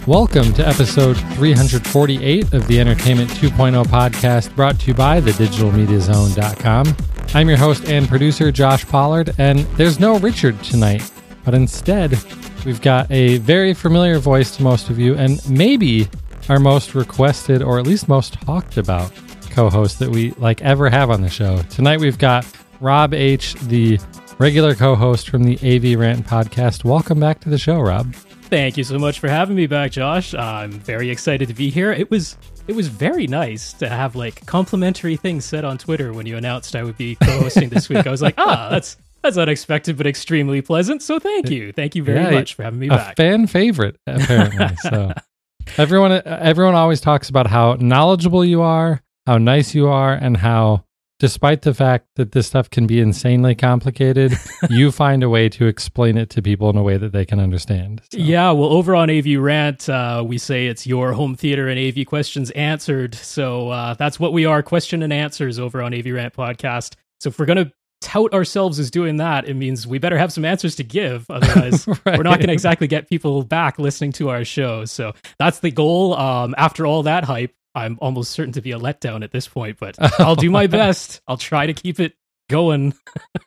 Welcome to episode 348 of the Entertainment 2.0 podcast, brought to you by thedigitalmediazone.com. I'm your host and producer, Josh Pollard, and there's no Richard tonight, but instead, we've got a very familiar voice to most of you, and maybe our most requested, or at least most talked about, co-host that we ever have on the show. Tonight, we've got Rob H., the regular co-host from the AV Rant podcast. Welcome back to the show, Rob. Thank you so much for having me back, Josh. I'm very excited to be here. It was very nice to have complimentary things said on Twitter when you announced I would be co-hosting this week. I was like, that's unexpected but extremely pleasant. So thank you very much for having me back. A fan favorite, apparently. So everyone always talks about how knowledgeable you are, how nice you are, and how, despite the fact that this stuff can be insanely complicated, you find a way to explain it to people in a way that they can understand. So. Yeah, well, over on AV Rant, we say it's your home theater and AV questions answered. So that's what we are, question and answers over on AV Rant podcast. So if we're going to tout ourselves as doing that, it means we better have some answers to give. Otherwise, right. We're not going to exactly get people back listening to our show. So that's the goal. After all that hype, I'm almost certain to be a letdown at this point, but I'll do my best. I'll try to keep it going.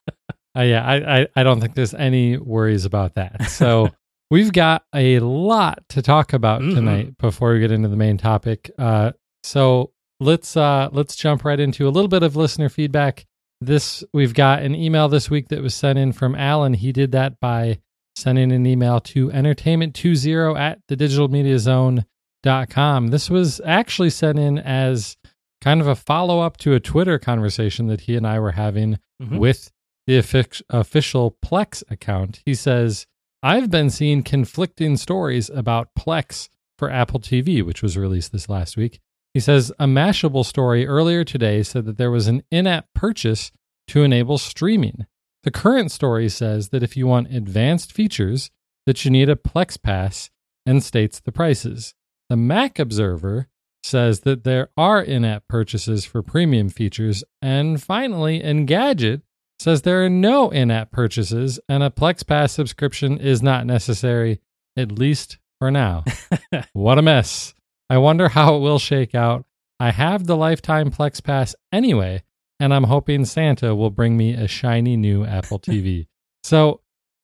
I don't think there's any worries about that. So we've got a lot to talk about tonight before we get into the main topic. So let's jump right into a little bit of listener feedback. We've got an email this week that was sent in from Alan. He did that by sending an email to entertainment20@thedigitalmediazone.com. This was actually sent in as kind of a follow-up to a Twitter conversation that he and I were having with the official Plex account. He says, I've been seeing conflicting stories about Plex for Apple TV, which was released this last week. He says, a Mashable story earlier today said that there was an in-app purchase to enable streaming. The current story says that if you want advanced features, that you need a Plex Pass, and states the prices. The Mac Observer says that there are in-app purchases for premium features. And finally, Engadget says there are no in-app purchases and a Plex Pass subscription is not necessary, at least for now. What a mess. I wonder how it will shake out. I have the lifetime Plex Pass anyway, and I'm hoping Santa will bring me a shiny new Apple TV. So,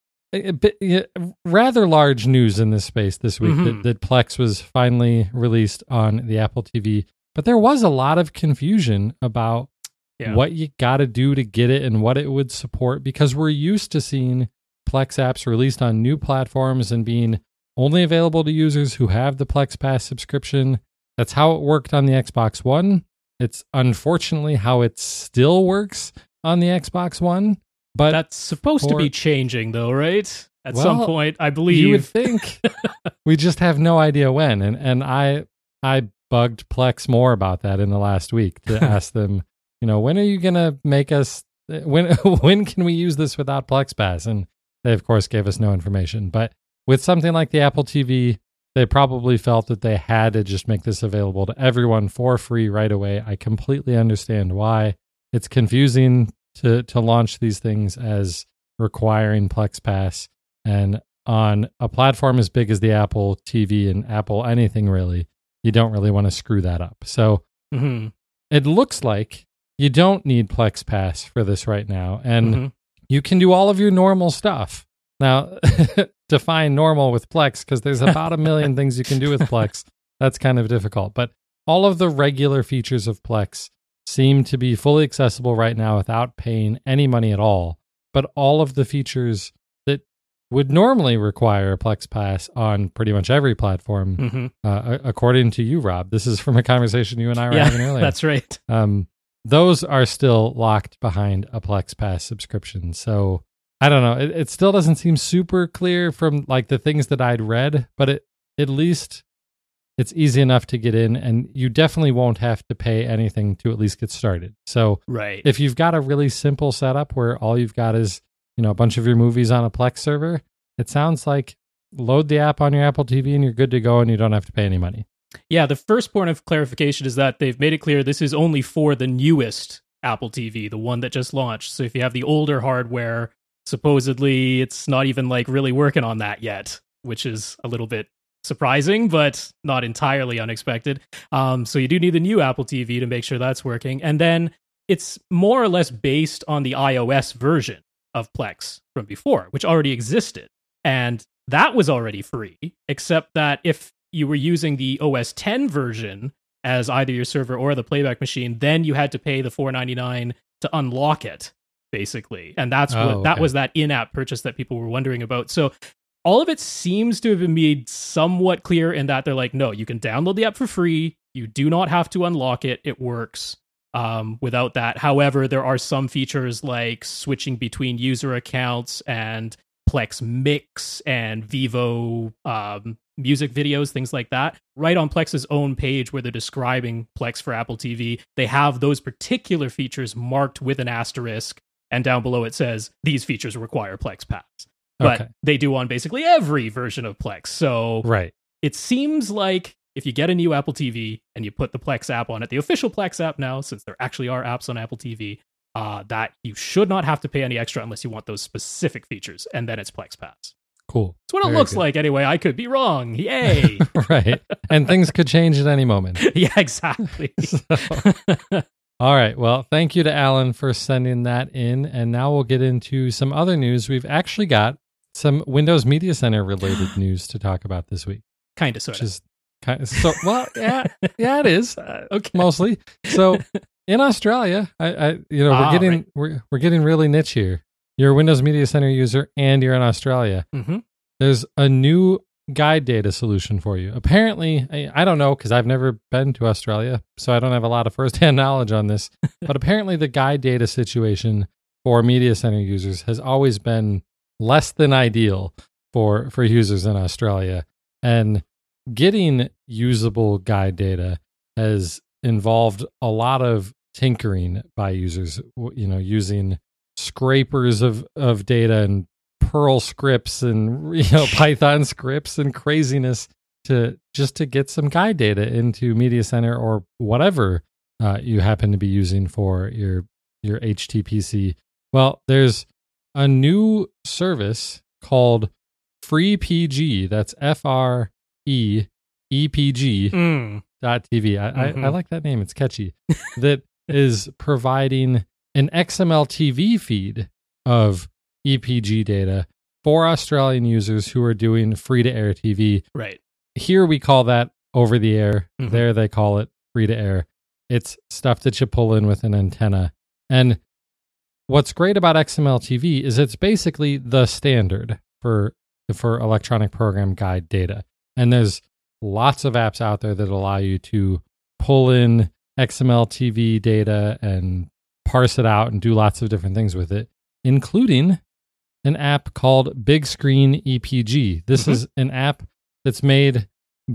rather large news in this space this week that Plex was finally released on the Apple TV, but there was a lot of confusion about what you got to do to get it and what it would support, because we're used to seeing Plex apps released on new platforms and being only available to users who have the Plex Pass subscription. That's how it worked on the Xbox One. It's unfortunately how it still works on the Xbox One. But that's supposed to be changing, though, right? At some point, I believe. You would think. We just have no idea when. And I bugged Plex more about that in the last week to ask them, when are you going to make us, when can we use this without Plex Pass? And they, of course, gave us no information. But with something like the Apple TV, they probably felt that they had to just make this available to everyone for free right away. I completely understand why. It's confusing to launch these things as requiring Plex Pass, and on a platform as big as the Apple TV and Apple anything really, you don't really want to screw that up. So it looks like you don't need Plex Pass for this right now, and you can do all of your normal stuff. Now, define normal with Plex, because there's about a million things you can do with Plex. That's kind of difficult, but all of the regular features of Plex seem to be fully accessible right now without paying any money at all. But all of the features that would normally require a Plex Pass on pretty much every platform, according to you, Rob, this is from a conversation you and I were having earlier. That's right. Those are still locked behind a Plex Pass subscription. So I don't know. It still doesn't seem super clear from the things that I'd read, but at least it's easy enough to get in, and you definitely won't have to pay anything to at least get started. So if you've got a really simple setup where all you've got is, a bunch of your movies on a Plex server, it sounds like load the app on your Apple TV and you're good to go and you don't have to pay any money. Yeah, the first point of clarification is that they've made it clear this is only for the newest Apple TV, the one that just launched. So if you have the older hardware, supposedly it's not even really working on that yet, which is a little bit surprising, but not entirely unexpected. So you do need the new Apple TV to make sure that's working. And then it's more or less based on the iOS version of Plex from before, which already existed. And that was already free, except that if you were using the OS X version as either your server or the playback machine, then you had to pay the $4.99 to unlock it, basically. And that's that was that in-app purchase that people were wondering about. So all of it seems to have been made somewhat clear in that they're like, no, you can download the app for free. You do not have to unlock it. It works without that. However, there are some features like switching between user accounts and Plex Mix and Vivo music videos, things like that. Right on Plex's own page where they're describing Plex for Apple TV, they have those particular features marked with an asterisk, and down below it says, these features require Plex Pass. But they do on basically every version of Plex. So it seems like if you get a new Apple TV and you put the Plex app on it, the official Plex app now, since there actually are apps on Apple TV, that you should not have to pay any extra unless you want those specific features, and then it's Plex Pass. Cool. That's what it looks like anyway. I could be wrong. Yay. Right. And things could change at any moment. Yeah, exactly. All right. Well, thank you to Alan for sending that in. And now we'll get into some other news. We've actually got some Windows Media Center related news to talk about this week. Kind of, sort of. Well, yeah, it is. Okay. Mostly. So in Australia, we're getting really niche here. You're a Windows Media Center user and you're in Australia. Mm-hmm. There's a new guide data solution for you. Apparently, I don't know because I've never been to Australia, so I don't have a lot of firsthand knowledge on this. But apparently, the guide data situation for Media Center users has always been less than ideal for users in Australia. And getting usable guide data has involved a lot of tinkering by users, using scrapers of data and Perl scripts and Python scripts and craziness to get some guide data into Media Center or whatever you happen to be using for your HTPC. Well, there's a new service called FreePG. That's FREEPG.tv. I like that name. It's catchy. That is providing an XML TV feed of EPG data for Australian users who are doing free-to-air TV. Right. Here we call that over-the-air. Mm-hmm. There they call it free-to-air. It's stuff that you pull in with an antenna. And what's great about XML TV is it's basically the standard for electronic program guide data. And there's lots of apps out there that allow you to pull in XML TV data and parse it out and do lots of different things with it, including an app called Big Screen EPG. This is an app that's made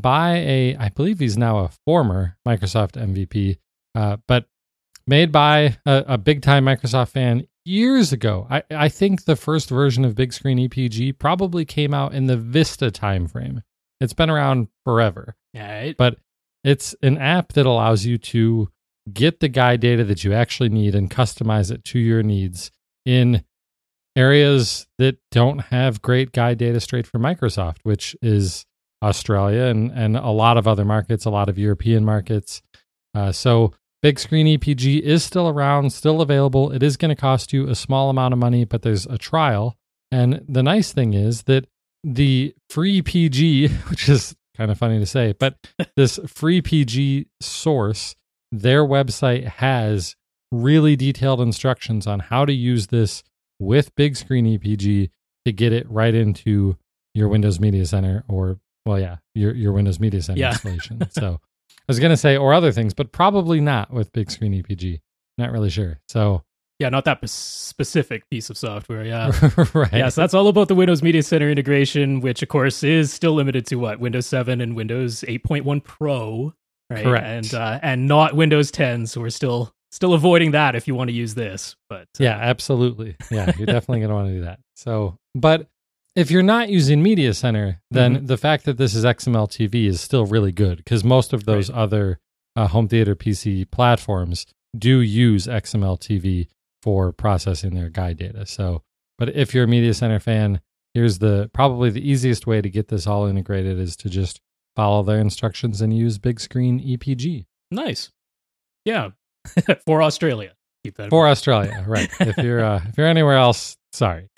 by I believe he's now a former Microsoft MVP, but made by a big-time Microsoft fan years ago. I think the first version of Big Screen EPG probably came out in the Vista timeframe. It's been around forever. Yeah, but it's an app that allows you to get the guide data that you actually need and customize it to your needs in areas that don't have great guide data straight from Microsoft, which is Australia and a lot of other markets, a lot of European markets. So Big Screen EPG is still around, still available. It is going to cost you a small amount of money, but there's a trial. And the nice thing is that the FreePG, which is kind of funny to say, but this FreePG source, their website has really detailed instructions on how to use this with Big Screen EPG to get it right into your Windows Media Center or, your Windows Media Center installation. So I was going to say, or other things, but probably not with Big Screen EPG. Not really sure. So yeah, not that specific piece of software. Yeah. Right. Yeah, so that's all about the Windows Media Center integration, which of course is still limited to Windows 7 and Windows 8.1 Pro, right? Correct. And not Windows 10. So we're still avoiding that if you want to use this. But yeah, absolutely. Yeah, you're definitely going to want to do that. So, but if you're not using Media Center, then the fact that this is XML TV is still really good because most of those other home theater PC platforms do use XML TV for processing their guide data. So, but if you're a Media Center fan, here's probably the easiest way to get this all integrated is to just follow their instructions and use big screen EPG. Nice. Yeah. For Australia. Keep that for Australia, right. If you're anywhere else, sorry.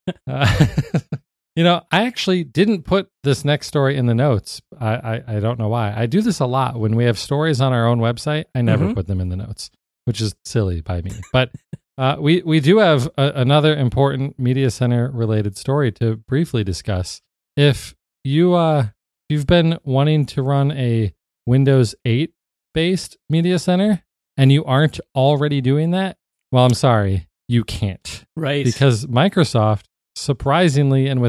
I actually didn't put this next story in the notes. I don't know why. I do this a lot. When we have stories on our own website, I never put them in the notes, which is silly by me. But we do have another important Media Center related story to briefly discuss. If you've been wanting to run a Windows 8 based Media Center and you aren't already doing that, well, I'm sorry, you can't. Right. Because Microsoft, surprisingly and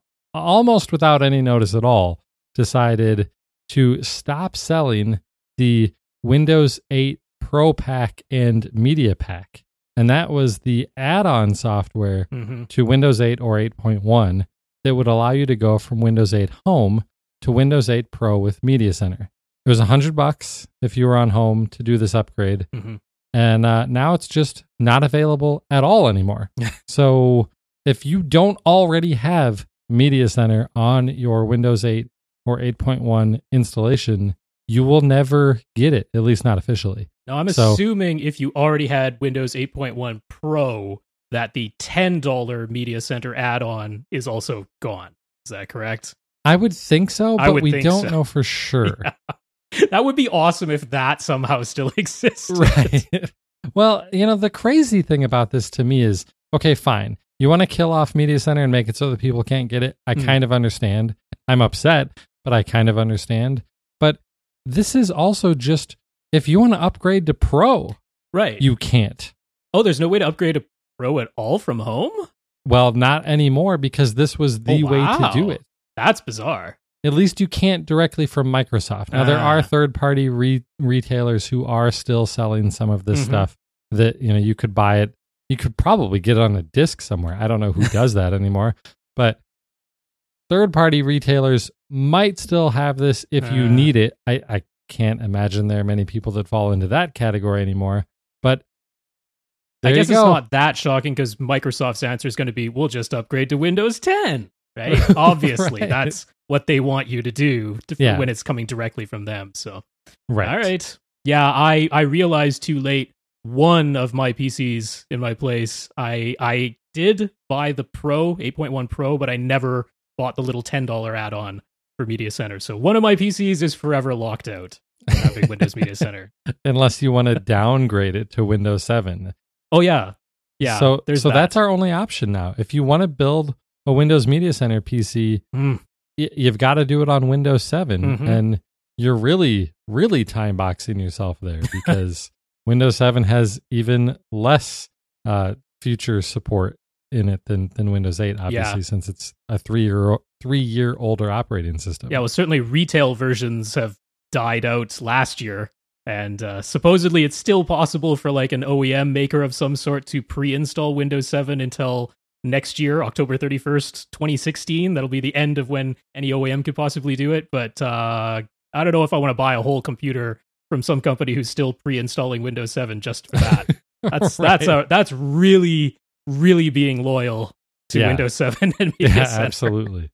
almost without any notice at all, decided to stop selling the Windows 8 Pro Pack and Media Pack. And that was the add-on software to Windows 8 or 8.1 that would allow you to go from Windows 8 Home to Windows 8 Pro with Media Center. It was $100 if you were on Home to do this upgrade. And now it's just not available at all anymore. So if you don't already have Media Center on your Windows 8 or 8.1 installation, you will never get it, at least not officially. Now, I'm assuming if you already had Windows 8.1 Pro, that the $10 Media Center add-on is also gone. Is that correct? I would think so, but we don't know for sure. Yeah. That would be awesome if that somehow still exists. Right. Well, the crazy thing about this to me is, okay, fine. You want to kill off Media Center and make it so that people can't get it? I kind of understand. I'm upset, but I kind of understand. But this is also just, if you want to upgrade to Pro, right? You can't. Oh, there's no way to upgrade to Pro at all from Home? Well, not anymore, because this was the way to do it. That's bizarre. At least you can't directly from Microsoft. Now, there are third-party retailers who are still selling some of this stuff that, you could buy it. You could probably get it on a disc somewhere. I don't know who does that anymore. But third-party retailers might still have this if you need it. I can't imagine there are many people that fall into that category anymore. But I guess it's not that shocking because Microsoft's answer is going to be, we'll just upgrade to Windows 10. Right? Obviously, right. That's what they want you to do when it's coming directly from them. So, right. All right. Yeah, I realized too late one of my PCs in my place. I did buy the Pro, 8.1 Pro, but I never bought the little $10 add-on for Media Center. So one of my PCs is forever locked out from having Windows Media Center. Unless you want to downgrade it to Windows 7. Oh, yeah. Yeah. So that's our only option now. If you want to build a Windows Media Center PC, you've got to do it on Windows 7. And you're really, really time boxing yourself there because Windows 7 has even less future support in it than Windows 8, obviously, since it's a 3-year older operating system. Yeah, well, certainly retail versions have died out last year. And supposedly it's still possible for like an OEM maker of some sort to pre-install Windows 7 until next year, October 31st, 2016. That'll be the end of when any OEM could possibly do it. But I don't know if I want to buy a whole computer from some company who's still pre-installing Windows 7 just for that. That's really, really being loyal to Windows 7 and Media Center. Absolutely.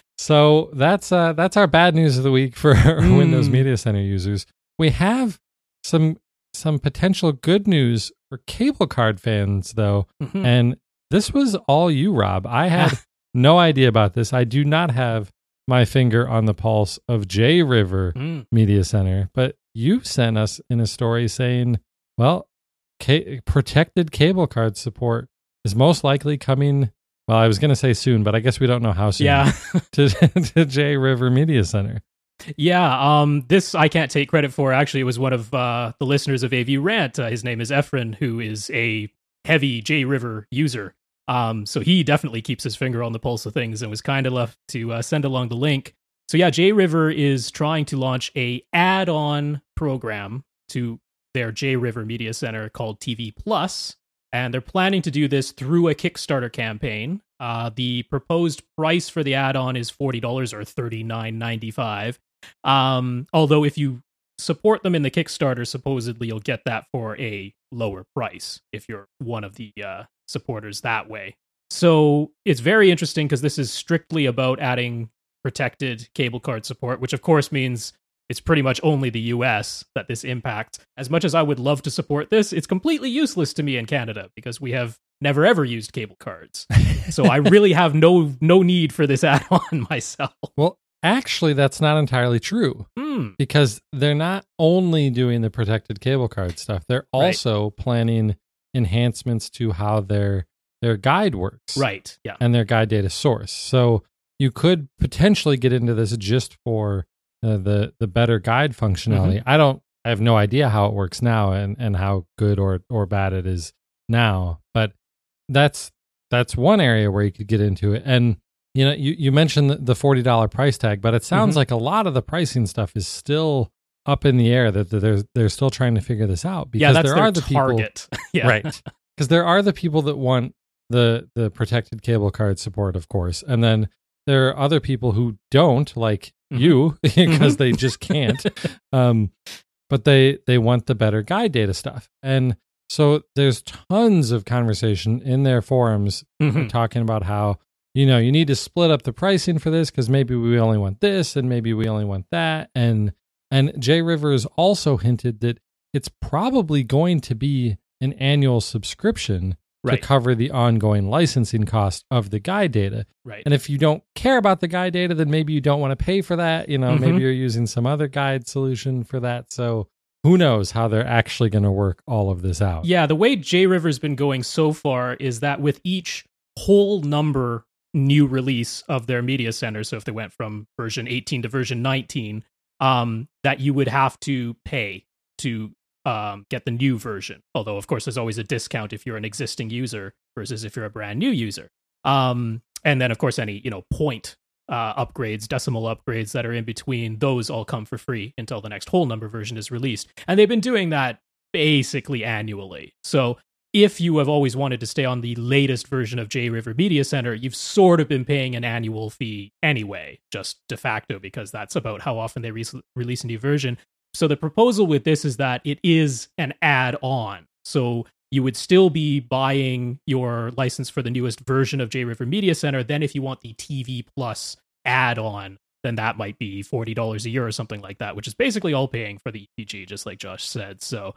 So that's our bad news of the week for Windows Media Center users. We have some potential good news for cable card fans, though, and this was all you, Rob. I had no idea about this. I do not have my finger on the pulse of JRiver Media Center, but you sent us in a story saying, well, protected cable card support is most likely coming, well, I was going to say soon, but I guess we don't know how soon, to JRiver Media Center. Yeah, this I can't take credit for. Actually, it was one of the listeners of AV Rant. His name is Efren, who is a heavy JRiver user. So he definitely keeps his finger on the pulse of things and was kind enough to send along the link. So yeah, JRiver is trying to launch a add-on program to their JRiver Media Center called TV Plus, and they're planning to do this through a Kickstarter campaign. The proposed price for the add-on is $40 or $39.95. Although if you support them in the Kickstarter, supposedly you'll get that for a lower price if you're one of the supporters that way. So it's very interesting because this is strictly about adding protected cable card support, which of course means it's pretty much only the US that this impacts. As much as I would love to support this, it's completely useless to me in Canada because we have never ever used cable cards. So I really have no need for this add-on myself. Well, actually, that's not entirely true because they're not only doing the protected cable card stuff, they're also planning enhancements to how their guide works. Right, yeah. And their guide data source. So you could potentially get into this just for the better guide functionality. I have no idea how it works now and how good or bad it is now, but that's one area where you could get into it. And you know, you mentioned the $40 price tag, but it sounds like a lot of the pricing stuff is still up in the air. That they're still trying to figure this out because that's there their are the target. people, right? Because there are the people that want the protected cable card support, of course, and then there are other people who don't, like you, because they just can't. But they want the better guide data stuff, and so there's tons of conversation in their forums talking about how, you know, you need to split up the pricing for this because maybe we only want this and maybe we only want that. And Jay Rivers also hinted that it's probably going to be an annual subscription to cover the ongoing licensing cost of the guide data. Right. And if you don't care about the guide data, then maybe you don't want to pay for that. You know, maybe you're using some other guide solution for that. So who knows how they're actually going to work all of this out. Yeah, the way Jay Rivers been going so far is that with each whole number new release of their media center, so if they went from version 18 to version 19, that you would have to pay to get the new version. Although, of course, there's always a discount if you're an existing user versus if you're a brand new user. And then, of course, any point upgrades, decimal upgrades that are in between, those all come for free until the next whole number version is released. And they've been doing that basically annually. So if you have always wanted to stay on the latest version of J River Media Center, you've sort of been paying an annual fee anyway, just de facto, because that's about how often they release a new version. So the proposal with this is that it is an add-on. So you would still be buying your license for the newest version of J River Media Center. Then if you want the TV Plus add-on, then that might be $40 a year or something like that, which is basically all paying for the EPG, just like Josh said. So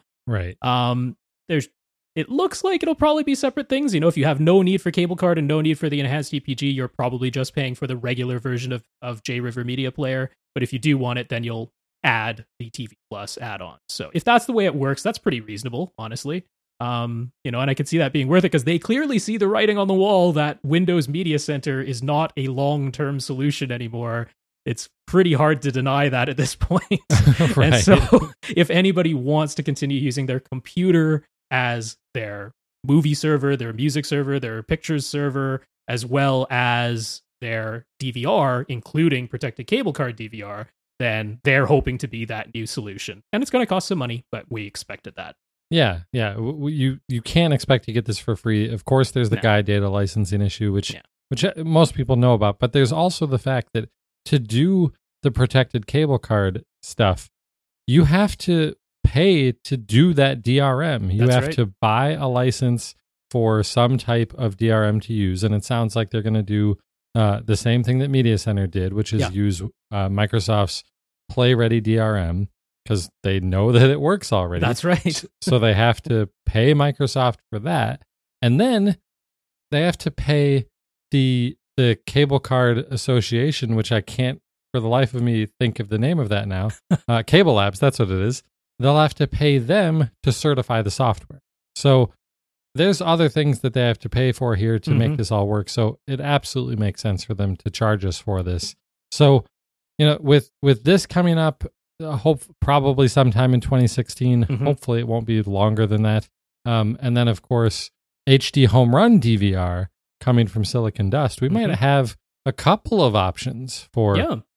it looks like it'll probably be separate things. You know, if you have no need for cable card and no need for the enhanced EPG, you're probably just paying for the regular version of J River Media Player. But if you do want it, then you'll add the TV Plus add-on. So if that's the way it works, that's pretty reasonable, honestly. You know, and I can see that being worth it because they clearly see the writing on the wall that Windows Media Center is not a long-term solution anymore. It's pretty hard to deny that at this point. And so if anybody wants to continue using their computer as their movie server, their music server, their pictures server, as well as their DVR, including protected cable card DVR, then they're hoping to be that new solution. And it's going to cost some money, but we expected that. Yeah. You can't expect to get this for free. Of course, there's the guide data licensing issue, which most people know about. But there's also the fact that to do the protected cable card stuff, you have to pay to do that DRM. You have to buy a license for some type of DRM to use. And it sounds like they're going to do the same thing that Media Center did, which is use Microsoft's Play Ready DRM. Because they know that it works already. That's right. So they have to pay Microsoft for that. And then they have to pay the Cable Card Association, which I can't for the life of me think of the name of that now. Cable Labs, that's what it is. They'll have to pay them to certify the software. So there's other things that they have to pay for here to make this all work. So it absolutely makes sense for them to charge us for this. So, you know, with this coming up, probably sometime in 2016. Hopefully it won't be longer than that. And then, of course, HD Home Run DVR coming from Silicon Dust. We might have a couple of options for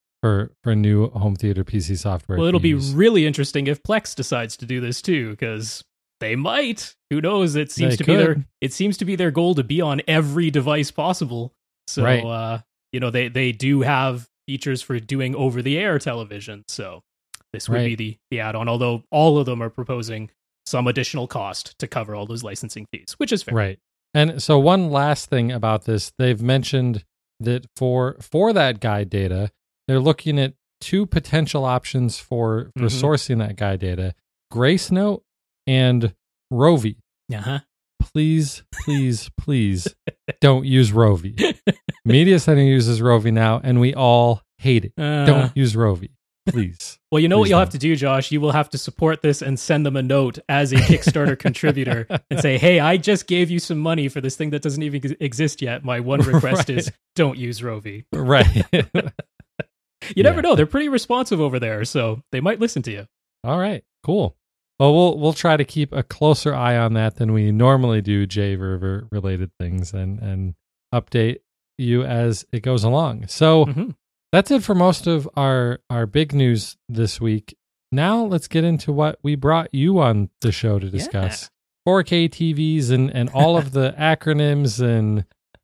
new home theater PC software. Well, it'll be really interesting if Plex decides to do this too, because they might. Who knows? It seems to be their goal to be on every device possible. So, you know, they do have features for doing over-the-air television. So this would be the add-on, although all of them are proposing some additional cost to cover all those licensing fees, which is fair. Right. And so one last thing about this, they've mentioned that for that guide data, they're looking at two potential options for sourcing that guide data: Gracenote and Rovi. Uh-huh. Please don't use Rovi. Media Center uses Rovi now, and we all hate it. Don't use Rovi, please. Well, you know what Please you'll don't. have to do, Josh? You will have to support this and send them a note as a Kickstarter contributor and say, hey, I just gave you some money for this thing that doesn't even exist yet. My one request is don't use Rovi. Right. You never know. They're pretty responsive over there, so they might listen to you. All right, cool. Well, we'll try to keep a closer eye on that than we normally do, JVerver related things, and update you as it goes along. So that's it for most of our big news this week. Now let's get into what we brought you on the show to discuss. 4K TVs and all of the acronyms and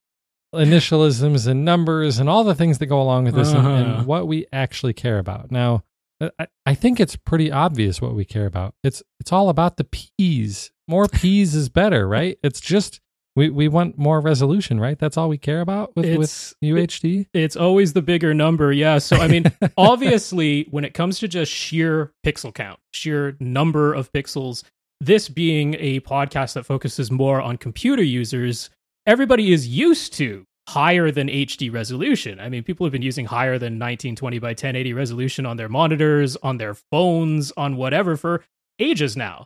initialisms and numbers and all the things that go along with this and what we actually care about. Now, I think it's pretty obvious what we care about. It's all about the P's. More P's is better, right? It's just we want more resolution, right? That's all we care about with UHD. It's always the bigger number, yeah. So I mean, obviously, when it comes to just sheer pixel count, sheer number of pixels, this being a podcast that focuses more on computer users, everybody is used to higher than HD resolution. I mean, people have been using higher than 1920 by 1080 resolution on their monitors, on their phones, on whatever for ages now.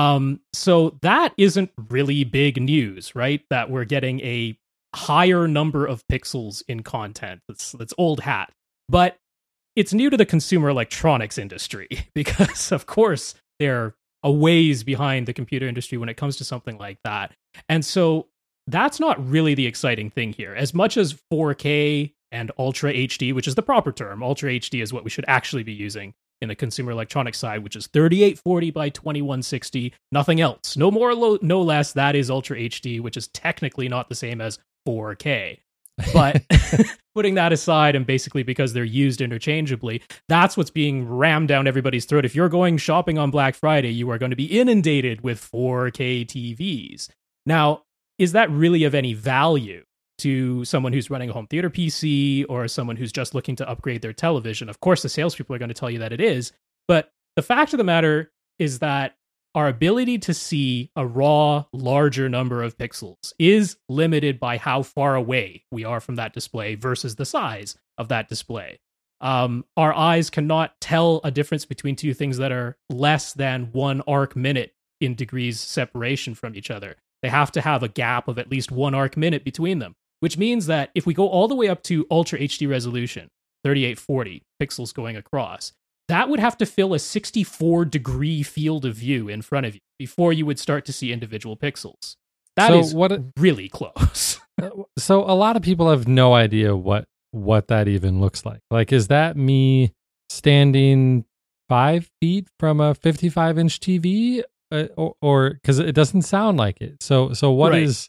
So that isn't really big news, right? That we're getting a higher number of pixels in content. That's old hat. But it's new to the consumer electronics industry because, of course, they're a ways behind the computer industry when it comes to something like that. And so that's not really the exciting thing here. As much as 4K and Ultra HD, which is the proper term, Ultra HD is what we should actually be using in the consumer electronics side, which is 3840 by 2160, nothing else. No more, no less. That is Ultra HD, which is technically not the same as 4K. But putting that aside, and basically because they're used interchangeably, that's what's being rammed down everybody's throat. If you're going shopping on Black Friday, you are going to be inundated with 4K TVs. Now, is that really of any value to someone who's running a home theater PC or someone who's just looking to upgrade their television? Of course, the salespeople are going to tell you that it is. But the fact of the matter is that our ability to see a raw, larger number of pixels is limited by how far away we are from that display versus the size of that display. Our eyes cannot tell a difference between two things that are less than 1 arc minute in degrees separation from each other. They have to have a gap of at least 1 arc minute between them, which means that if we go all the way up to Ultra HD resolution, 3840 pixels going across, that would have to fill a 64-degree field of view in front of you before you would start to see individual pixels. That is really close. So a lot of people have no idea what that even looks like. Like, is that me standing 5 feet from a 55-inch TV? Or because it doesn't sound like it. So what is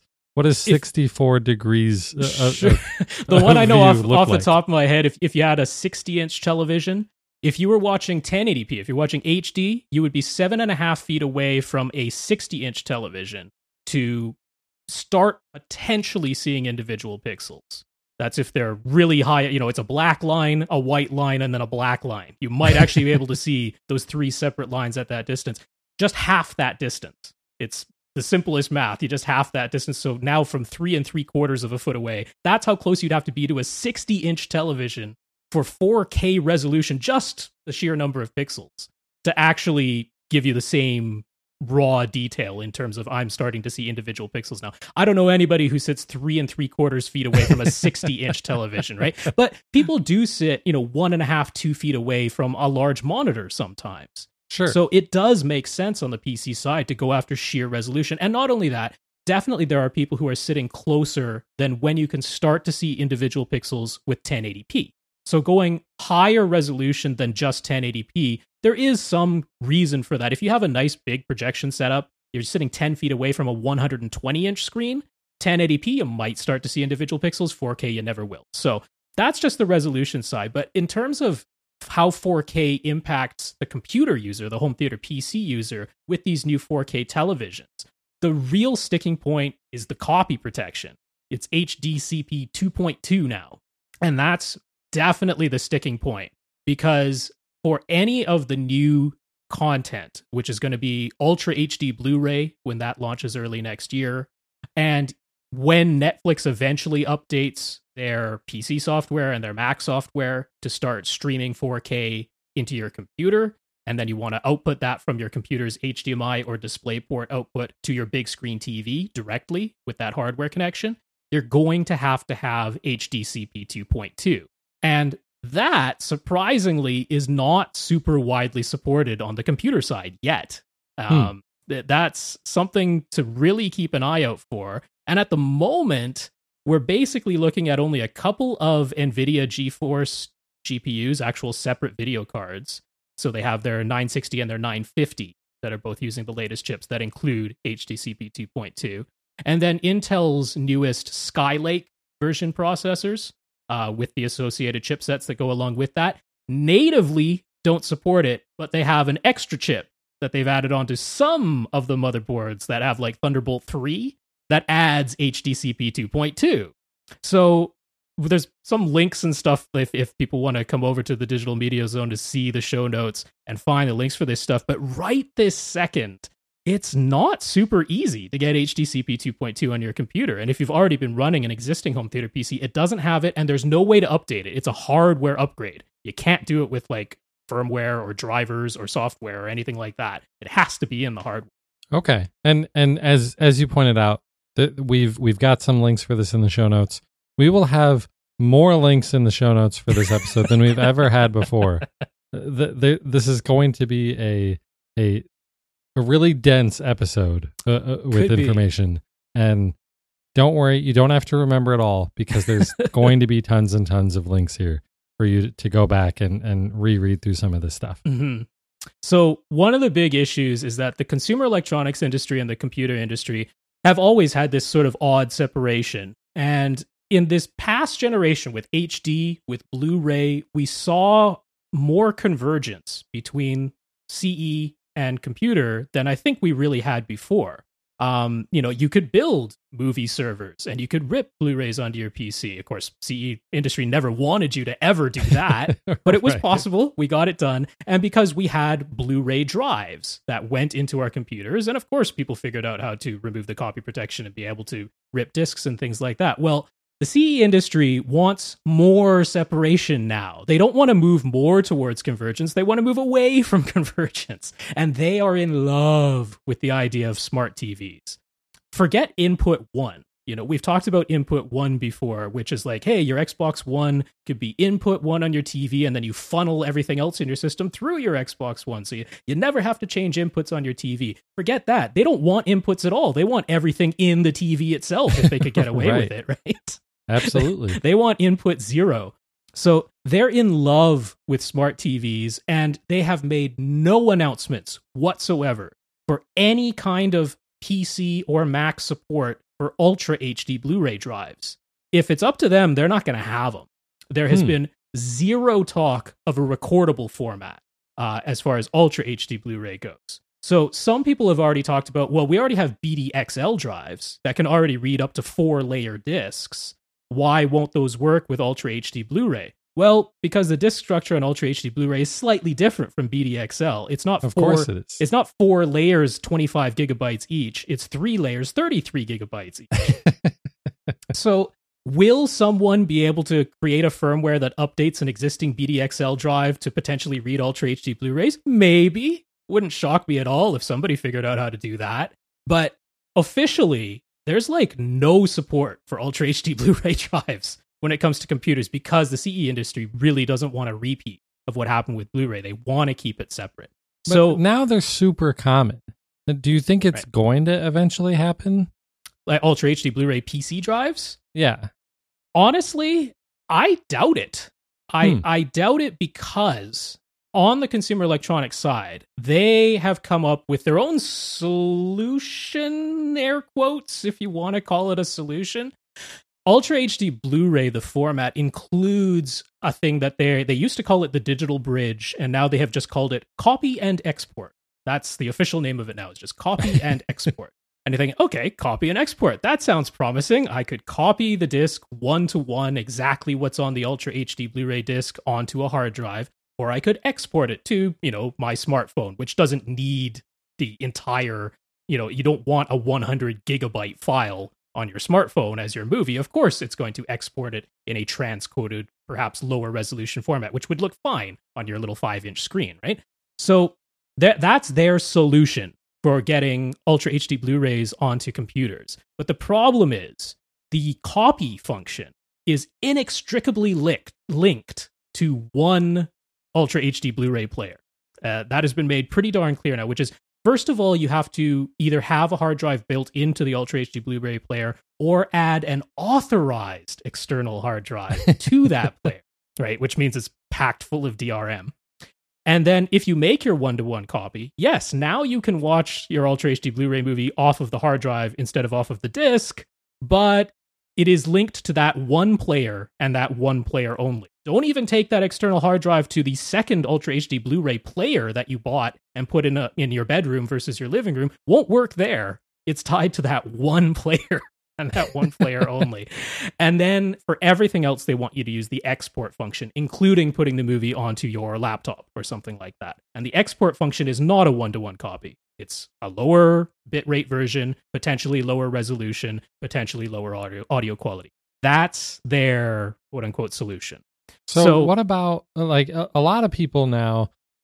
64 degrees? The one I know off the top of my head, if you had a 60-inch television, if you were watching 1080p, if you're watching HD, you would be 7.5 feet away from a 60-inch television to start potentially seeing individual pixels. That's if they're really high. It's a black line, a white line, and then a black line. You might actually be able to see those 3 separate lines at that distance. Just half that distance. It's the simplest math. You just half that distance. So now from 3 3/4 of a foot away, that's how close you'd have to be to a 60-inch television for 4K resolution, just the sheer number of pixels, to actually give you the same raw detail in terms of I'm starting to see individual pixels now. I don't know anybody who sits 3 3/4 feet away from a 60-inch television, right? But people do sit, 1.5, 2 feet away from a large monitor sometimes. Sure. So it does make sense on the PC side to go after sheer resolution. And not only that, definitely there are people who are sitting closer than when you can start to see individual pixels with 1080p. So going higher resolution than just 1080p, there is some reason for that. If you have a nice big projection setup, you're sitting 10 feet away from a 120-inch screen, 1080p, you might start to see individual pixels. 4K, you never will. So that's just the resolution side. But in terms of how 4K impacts the computer user, the home theater PC user, with these new 4K televisions, The real sticking point is the copy protection. It's HDCP 2.2 now. And that's definitely the sticking point, because for any of the new content, which is going to be Ultra HD Blu-ray when that launches early next year, and when Netflix eventually updates their PC software and their Mac software to start streaming 4K into your computer, and then you want to output that from your computer's HDMI or DisplayPort output to your big screen TV directly with that hardware connection, you're going to have HDCP 2.2. And that, surprisingly, is not super widely supported on the computer side yet. That's something to really keep an eye out for. And at the moment, we're basically looking at only a couple of NVIDIA GeForce GPUs, actual separate video cards. So they have their 960 and their 950 that are both using the latest chips that include HDCP 2.2. And then Intel's newest Skylake version processors with the associated chipsets that go along with that natively don't support it, but they have an extra chip that they've added onto some of the motherboards that have like Thunderbolt 3 that adds HDCP 2.2. So there's some links and stuff if people want to come over to the Digital Media Zone to see the show notes and find the links for this stuff. But right this second, it's not super easy to get HDCP 2.2 on your computer. And if you've already been running an existing home theater PC, it doesn't have it, and there's no way to update it. It's a hardware upgrade. You can't do it with like firmware or drivers or software or anything like that. It has to be in the hardware. Okay. And as you pointed out, we've got some links for this in the show notes. We will have more links in the show notes for this episode than we've ever had before. This is going to be a really dense episode with information. And don't worry, you don't have to remember it all, because there's going to be tons and tons of links here for you to go back and reread through some of this stuff. Mm-hmm. So one of the big issues is that the consumer electronics industry and the computer industry have always had this sort of odd separation. And in this past generation with HD, with Blu-ray, we saw more convergence between CE and computer than I think we really had before. You could build movie servers and you could rip Blu-rays onto your PC. Of course, CE industry never wanted you to ever do that, but it was possible. We got it done. And because we had Blu-ray drives that went into our computers, and of course, people figured out how to remove the copy protection and be able to rip discs and things like that. Well, the CE industry wants more separation now. They don't want to move more towards convergence. They want to move away from convergence. And they are in love with the idea of smart TVs. Forget input one. We've talked about input one before, which is like, hey, your Xbox One could be input one on your TV, and then you funnel everything else in your system through your Xbox One. So you never have to change inputs on your TV. Forget that. They don't want inputs at all. They want everything in the TV itself if they could get away with it, right? Absolutely. They want input zero. So they're in love with smart TVs, and they have made no announcements whatsoever for any kind of PC or Mac support for Ultra HD Blu-ray drives. If it's up to them, they're not going to have them. There has been zero talk of a recordable format as far as Ultra HD Blu-ray goes. So some people have already talked about, well, we already have BDXL drives that can already read up to 4-layer discs. Why won't those work with Ultra HD Blu-ray? Well, because the disc structure on Ultra HD Blu-ray is slightly different from BDXL. It's not It's not 4 layers, 25 gigabytes each. It's 3 layers, 33 gigabytes each. So, will someone be able to create a firmware that updates an existing BDXL drive to potentially read Ultra HD Blu-rays? Maybe. Wouldn't shock me at all if somebody figured out how to do that. But officially, there's like no support for Ultra HD Blu-ray drives when it comes to computers, because the CE industry really doesn't want a repeat of what happened with Blu-ray. They want to keep it separate. But so now they're super common. Do you think it's going to eventually happen? Like Ultra HD Blu-ray PC drives? Yeah. Honestly, I doubt it. I doubt it because on the consumer electronics side, they have come up with their own solution, air quotes, if you want to call it a solution. Ultra HD Blu-ray, the format, includes a thing that they used to call it the digital bridge, and now they have just called it copy and export. That's the official name of it now. It's just copy and export. And you think, okay, copy and export. That sounds promising. I could copy the disc 1-to-1, exactly what's on the Ultra HD Blu-ray disc, onto a hard drive, or I could export it to, my smartphone, which doesn't need the entire, you don't want a 100 gigabyte file on your smartphone as your movie. Of course, it's going to export it in a transcoded, perhaps lower resolution format, which would look fine on your little 5-inch screen, right? So that's their solution for getting Ultra HD Blu-rays onto computers. But the problem is the copy function is inextricably linked to one Ultra HD Blu-ray player. That has been made pretty darn clear now, which is, first of all, you have to either have a hard drive built into the Ultra HD Blu-ray player or add an authorized external hard drive to that player, right? Which means it's packed full of DRM. And then if you make your 1-to-1 copy, yes, now you can watch your Ultra HD Blu-ray movie off of the hard drive instead of off of the disc, but it is linked to that one player and that one player only. Don't even take that external hard drive to the second Ultra HD Blu-ray player that you bought and put in your bedroom versus your living room. Won't work there. It's tied to that one player and that one player only. And then for everything else, they want you to use the export function, including putting the movie onto your laptop or something like that. And the export function is not a 1-to-1 copy. It's a lower bitrate version, potentially lower resolution, potentially lower audio quality. That's their quote-unquote solution. So what about, like, a lot of people now,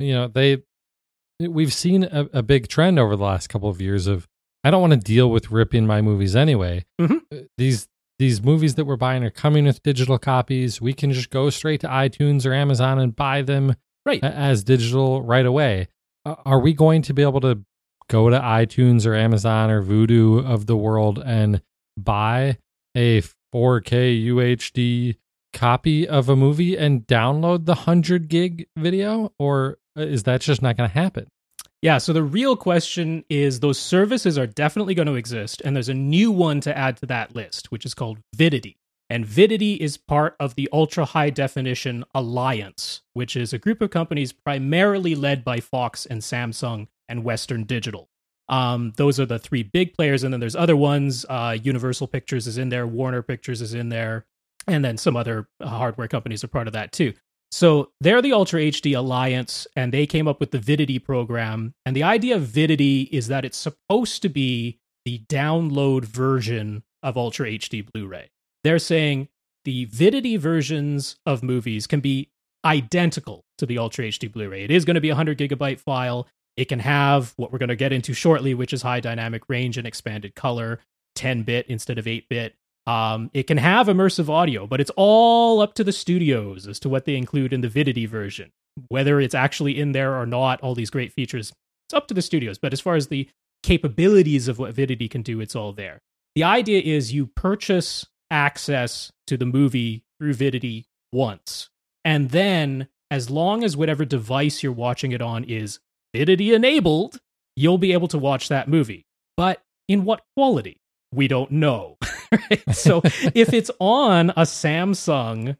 we've seen a big trend over the last couple of years of, I don't want to deal with ripping my movies anyway. Mm-hmm. These movies that we're buying are coming with digital copies. We can just go straight to iTunes or Amazon and buy them as digital right away. Are we going to be able to go to iTunes or Amazon or Vudu of the world and buy a 4K UHD copy of a movie and download the 100 gig video? Or is that just not going to happen? Yeah, so the real question is, those services are definitely going to exist, and there's a new one to add to that list, which is called Vidity. And Vidity is part of the Ultra High Definition Alliance, which is a group of companies primarily led by Fox and Samsung and Western Digital. Those are the three big players, and then there's other ones. Universal Pictures is in there, Warner Pictures is in there, and then some other hardware companies are part of that too. So they're the Ultra HD Alliance, and they came up with the Vidity program. And the idea of Vidity is that it's supposed to be the download version of Ultra HD Blu-ray. They're saying the Vidity versions of movies can be identical to the Ultra HD Blu-ray. It is going to be a 100 gigabyte file. It can have what we're going to get into shortly, which is high dynamic range and expanded color, 10-bit instead of 8-bit. It can have immersive audio, but it's all up to the studios as to what they include in the Vidity version. Whether it's actually in there or not, all these great features, it's up to the studios. But as far as the capabilities of what Vidity can do, it's all there. The idea is you purchase access to the movie through Vidity once, and then as long as whatever device you're watching it on is Vidity enabled, you'll be able to watch that movie. But in what quality? We don't know. Right? So if it's on a Samsung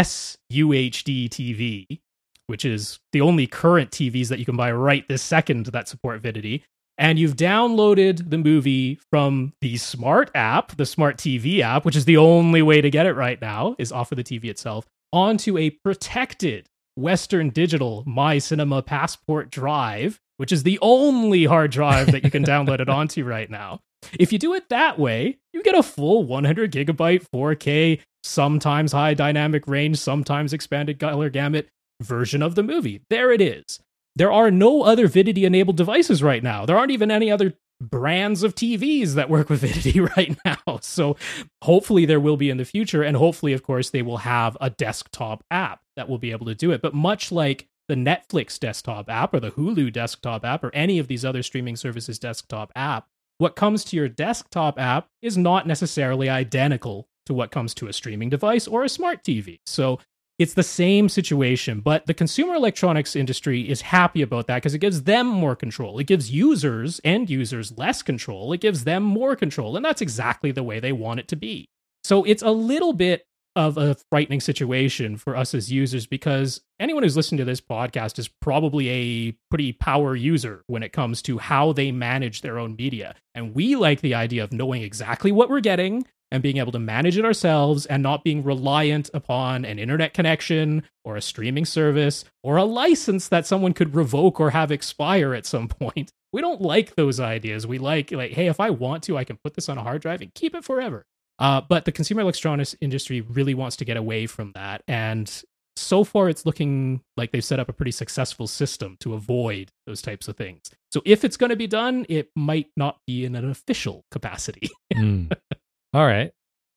SUHD TV, which is the only current TVs that you can buy right this second that support Vidity, and you've downloaded the movie from the Smart app, the Smart TV app, which is the only way to get it right now, is off of the TV itself, onto a protected Western Digital My Cinema Passport drive, which is the only hard drive that you can download it onto right now. If you do it that way, you get a full 100 gigabyte 4K, sometimes high dynamic range, sometimes expanded color gamut version of the movie. There it is. There are no other Vidity-enabled devices right now. There aren't even any other brands of TVs that work with Vidity right now. So hopefully there will be in the future, and hopefully, of course, they will have a desktop app that will be able to do it. But much like the Netflix desktop app or the Hulu desktop app or any of these other streaming services desktop app, what comes to your desktop app is not necessarily identical to what comes to a streaming device or a smart TV. So it's the same situation, but the consumer electronics industry is happy about that because it gives them more control. It gives end users, less control. It gives them more control, and that's exactly the way they want it to be. So it's a little bit of a frightening situation for us as users, because anyone who's listening to this podcast is probably a pretty power user when it comes to how they manage their own media. And we like the idea of knowing exactly what we're getting and being able to manage it ourselves and not being reliant upon an internet connection or a streaming service or a license that someone could revoke or have expire at some point. We don't like those ideas. We like, hey, if I want to, I can put this on a hard drive and keep it forever. But the consumer electronics industry really wants to get away from that. And so far, it's looking like they've set up a pretty successful system to avoid those types of things. So if it's going to be done, it might not be in an official capacity. All right.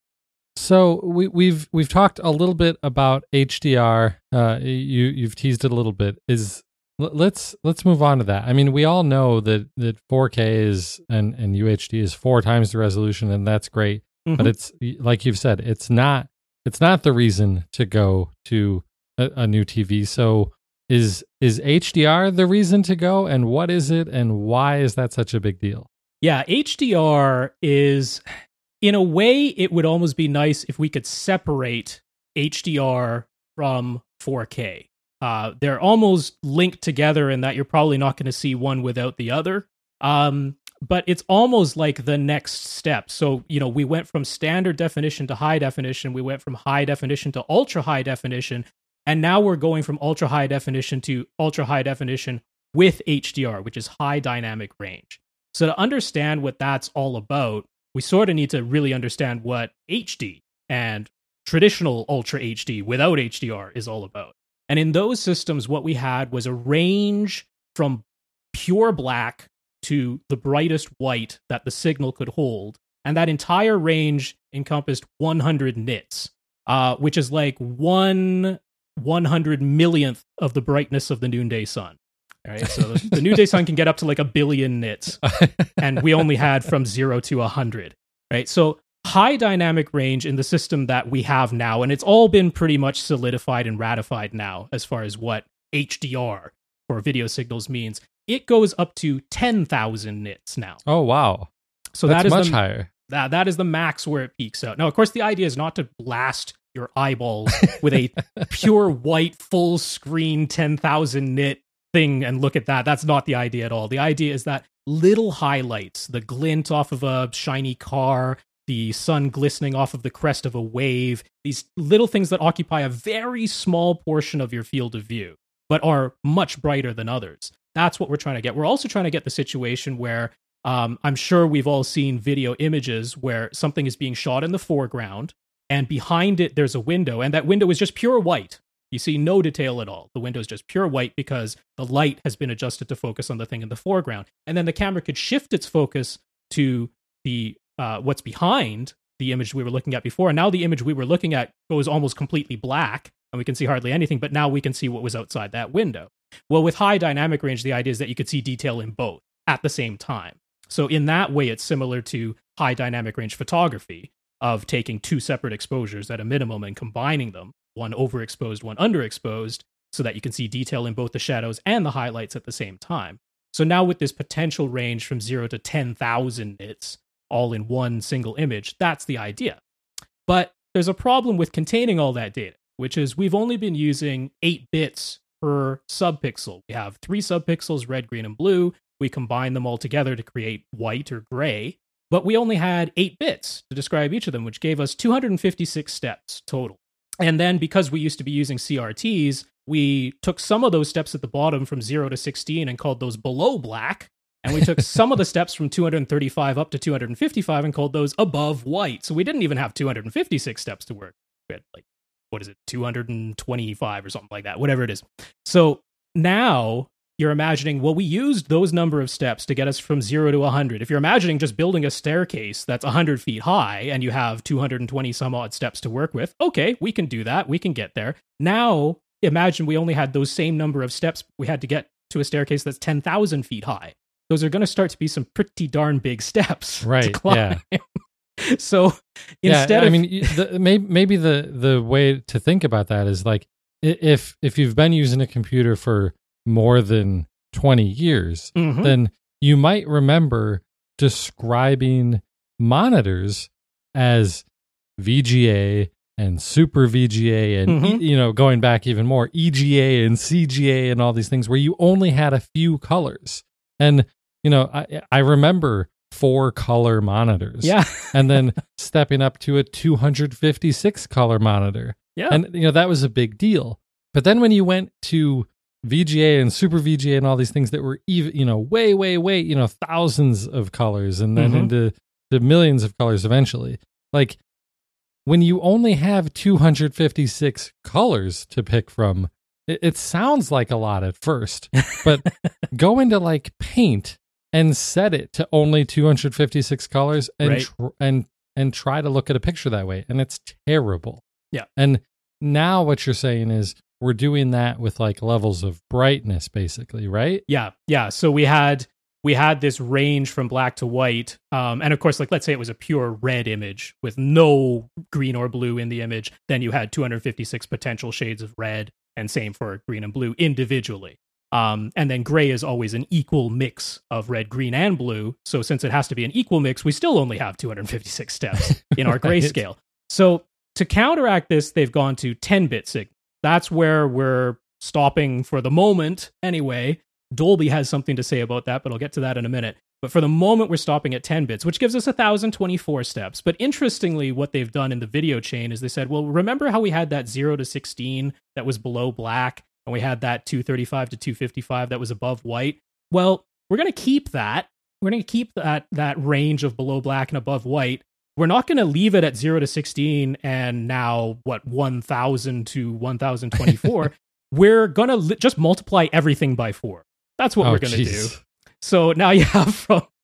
So we've talked a little bit about HDR. You've teased it a little bit. Let's move on to that. I mean, we all know that 4K is and UHD is 4 times the resolution, and that's great. Mm-hmm. But it's like you've said, it's not the reason to go to a new TV. So is HDR the reason to go, and what is it, and why is that such a big deal? Yeah, HDR is, in a way, it would almost be nice if we could separate HDR from 4K. They're almost linked together in that you're probably not going to see one without the other. But it's almost like the next step. So, we went from standard definition to high definition. We went from high definition to ultra high definition. And now we're going from ultra high definition to ultra high definition with HDR, which is high dynamic range. So to understand what that's all about, we sort of need to really understand what HD and traditional ultra HD without HDR is all about. And in those systems, what we had was a range from pure black to the brightest white that the signal could hold. And that entire range encompassed 100 nits, which is like 1/100 millionth of the brightness of the noonday sun. All right, so the noonday sun can get up to like 1 billion nits, and we only had from 0 to 100. Right, so high dynamic range in the system that we have now, and it's all been pretty much solidified and ratified now as far as what HDR for video signals means. It goes up to 10,000 nits now. Oh, wow. So that's much higher. That is the max where it peaks out. Now, of course, the idea is not to blast your eyeballs with a pure white full screen 10,000 nit thing and look at that. That's not the idea at all. The idea is that little highlights, the glint off of a shiny car, the sun glistening off of the crest of a wave, these little things that occupy a very small portion of your field of view, but are much brighter than others. That's what we're trying to get. We're also trying to get the situation where I'm sure we've all seen video images where something is being shot in the foreground, and behind it there's a window, and that window is just pure white. You see no detail at all. The window is just pure white because the light has been adjusted to focus on the thing in the foreground. And then the camera could shift its focus to the what's behind the image we were looking at before. And now the image we were looking at goes almost completely black, and we can see hardly anything, but now we can see what was outside that window. Well, with high dynamic range, the idea is that you could see detail in both at the same time. So in that way, it's similar to high dynamic range photography of taking 2 separate exposures at a minimum and combining them, one overexposed, one underexposed, so that you can see detail in both the shadows and the highlights at the same time. So now with this potential range from 0 to 10,000 nits, all in one single image, that's the idea. But there's a problem with containing all that data, which is we've only been using 8 bits per subpixel. We have 3 subpixels, red, green, and blue. We combine them all together to create white or gray, but we only had 8 bits to describe each of them, which gave us 256 steps total. And then because we used to be using CRTs, we took some of those steps at the bottom from 0 to 16 and called those below black. And we took some of the steps from 235 up to 255 and called those above white. So we didn't even have 256 steps to work. We had 225 or something like that, whatever it is. So now you're imagining, well, we used those number of steps to get us from 0 to 100. If you're imagining just building a staircase that's 100 feet high and you have 220 some odd steps to work with, okay, we can do that. We can get there. Now, imagine we only had those same number of steps we had to get to a staircase that's 10,000 feet high. Those are going to start to be some pretty darn big steps to climb. Yeah. So instead of... maybe the way to think about that is like, if you've been using a computer for more than 20 years, then you might remember describing monitors as VGA and Super VGA and going back even more, EGA and CGA and all these things where you only had a few colors. And I remember 4 color monitors. Yeah. And then stepping up to a 256 color monitor. Yeah. And that was a big deal. But then when you went to VGA and Super VGA and all these things that were even, way, thousands of colors and then into the millions of colors eventually. Like when you only have 256 colors to pick from, it sounds like a lot at first, but go into like Paint and set it to only 256 colors and and try to look at a picture that way, and it's terrible. Yeah. And now what you're saying is we're doing that with like levels of brightness, basically, right? Yeah. So we had this range from black to white, and of course, like let's say it was a pure red image with no green or blue in the image, then you had 256 potential shades of red, and same for green and blue individually. And then gray is always an equal mix of red, green, and blue. So since it has to be an equal mix, we still only have 256 steps in our grayscale. So to counteract this, they've gone to 10-bit signal. That's where we're stopping for the moment anyway. Dolby has something to say about that, but I'll get to that in a minute. But for the moment, we're stopping at 10 bits, which gives us 1,024 steps. But interestingly, what they've done in the video chain is they said, well, remember how we had that 0 to 16 that was below black? And we had that 235 to 255 that was above white. Well, we're going to keep that. We're going to keep that range of below black and above white. We're not going to leave it at 0 to 16 and now, 1,000 to 1,024. We're going to just multiply everything by 4. That's what we're going to do. So now you have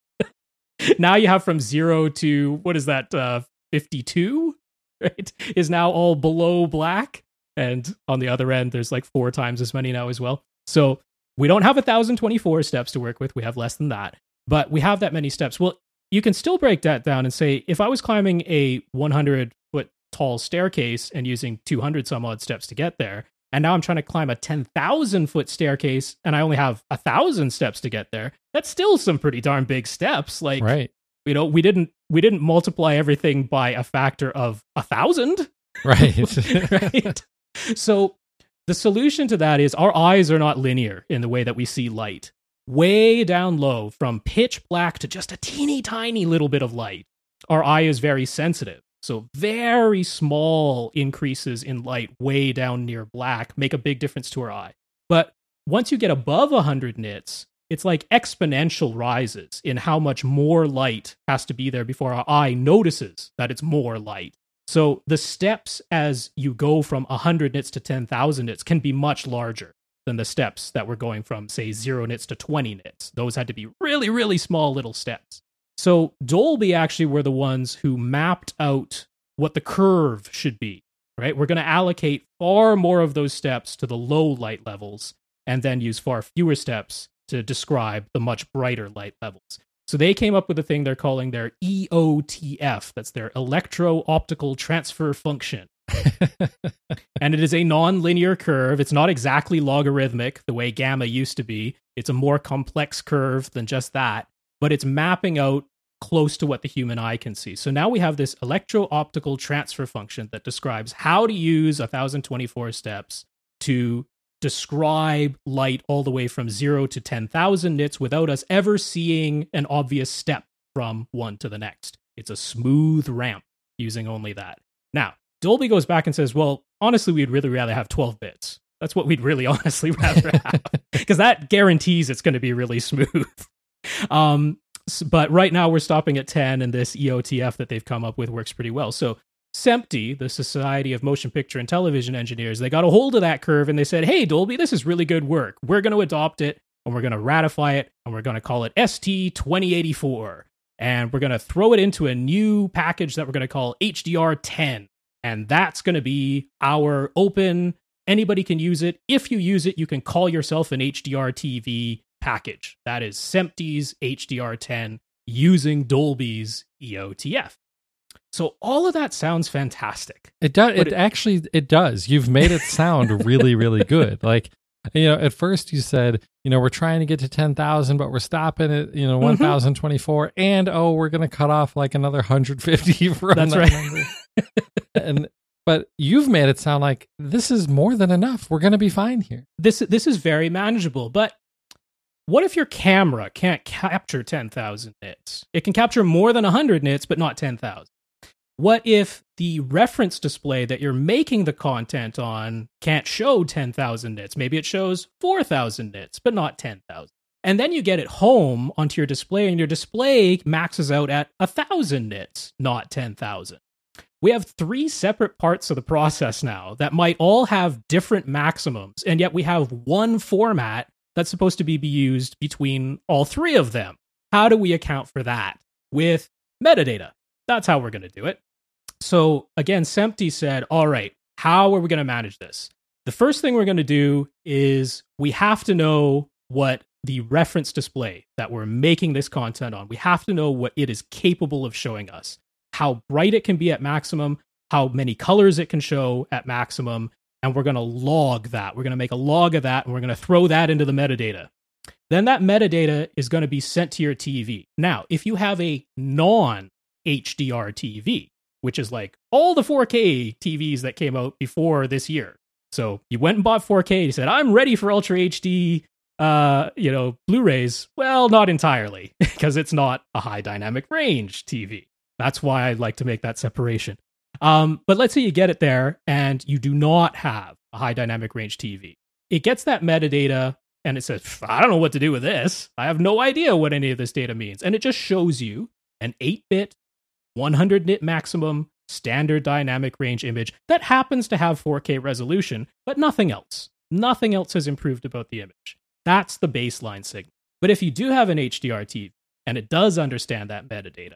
from 0 to, what is that, 52, right? Is now all below black. And on the other end, there's like 4 times as many now as well. So we don't have 1,024 steps to work with. We have less than that. But we have that many steps. Well, you can still break that down and say, if I was climbing a 100-foot tall staircase and using 200 some odd steps to get there, and now I'm trying to climb a 10,000-foot staircase and I only have 1,000 steps to get there, that's still some pretty darn big steps. Like, right. We didn't multiply everything by a factor of 1,000. Right. Right. So the solution to that is our eyes are not linear in the way that we see light. Way down low, from pitch black to just a teeny tiny little bit of light, our eye is very sensitive. So very small increases in light way down near black make a big difference to our eye. But once you get above 100 nits, it's like exponential rises in how much more light has to be there before our eye notices that it's more light. So the steps as you go from 100 nits to 10,000 nits can be much larger than the steps that were going from, say, 0 nits to 20 nits. Those had to be really, really small little steps. So Dolby actually were the ones who mapped out what the curve should be, right? We're going to allocate far more of those steps to the low light levels and then use far fewer steps to describe the much brighter light levels. So they came up with a thing they're calling their EOTF. That's their electro-optical transfer function. And it is a non-linear curve. It's not exactly logarithmic the way gamma used to be. It's a more complex curve than just that, but it's mapping out close to what the human eye can see. So now we have this electro-optical transfer function that describes how to use 1,024 steps to describe light all the way from 0 to 10,000 nits without us ever seeing an obvious step from one to the next. It's a smooth ramp using only that. Now, Dolby goes back and says, well, honestly, we'd really rather have 12 bits. That's what we'd really honestly rather have, because that guarantees it's going to be really smooth. But right now we're stopping at 10, and this EOTF that they've come up with works pretty well. So SMPTE, the Society of Motion Picture and Television Engineers, they got a hold of that curve and they said, hey, Dolby, this is really good work. We're going to adopt it, and we're going to ratify it, and we're going to call it ST2084. And we're going to throw it into a new package that we're going to call HDR10. And that's going to be our open, anybody can use it. If you use it, you can call yourself an HDR TV package. That is SMPTE's HDR10 using Dolby's EOTF. So all of that sounds fantastic. It does. It does. You've made it sound really, really good. Like, at first you said, we're trying to get to 10,000, but we're stopping at, 1,024. And, we're going to cut off like another 150 from That's that right. number. And But you've made it sound like this is more than enough. We're going to be fine here. This is very manageable, but what if your camera can't capture 10,000 nits? It can capture more than 100 nits, but not 10,000. What if the reference display that you're making the content on can't show 10,000 nits? Maybe it shows 4,000 nits, but not 10,000. And then you get it home onto your display, and your display maxes out at 1,000 nits, not 10,000. We have 3 separate parts of the process now that might all have different maximums, and yet we have one format that's supposed to be used between all 3 of them. How do we account for that? With metadata. That's how we're going to do it. So again, Sempty said, all right, how are we going to manage this? The first thing we're going to do is we have to know what the reference display that we're making this content on, we have to know what it is capable of showing us. How bright it can be at maximum, how many colors it can show at maximum, and we're going to log that. We're going to make a log of that, and we're going to throw that into the metadata. Then that metadata is going to be sent to your TV. Now, if you have a non-HDR TV, which is like all the 4K TVs that came out before this year. So you went and bought 4K, you said, I'm ready for Ultra HD, Blu-rays. Well, not entirely, because it's not a high dynamic range TV. That's why I like to make that separation. But let's say you get it there and you do not have a high dynamic range TV. It gets that metadata and it says, I don't know what to do with this. I have no idea what any of this data means. And it just shows you an 8-bit, 100 nit maximum standard dynamic range image that happens to have 4K resolution, but nothing else. Nothing else has improved about the image. That's the baseline signal. But if you do have an HDR TV and it does understand that metadata,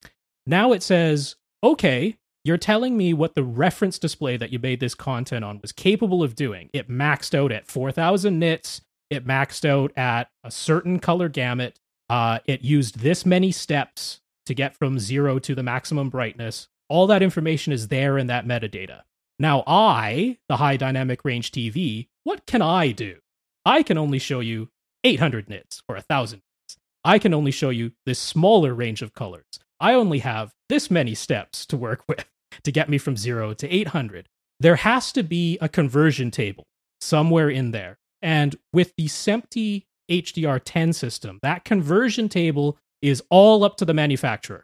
now it says, okay, you're telling me what the reference display that you made this content on was capable of doing. It maxed out at 4,000 nits. It maxed out at a certain color gamut. It used this many steps to get from 0 to the maximum brightness. All that information is there in that metadata. Now I, the high dynamic range TV, what can I do? I can only show you 800 nits or 1,000 nits. I can only show you this smaller range of colors. I only have this many steps to work with to get me from 0 to 800. There has to be a conversion table somewhere in there. And with the Sempty HDR10 system, that conversion table is all up to the manufacturer.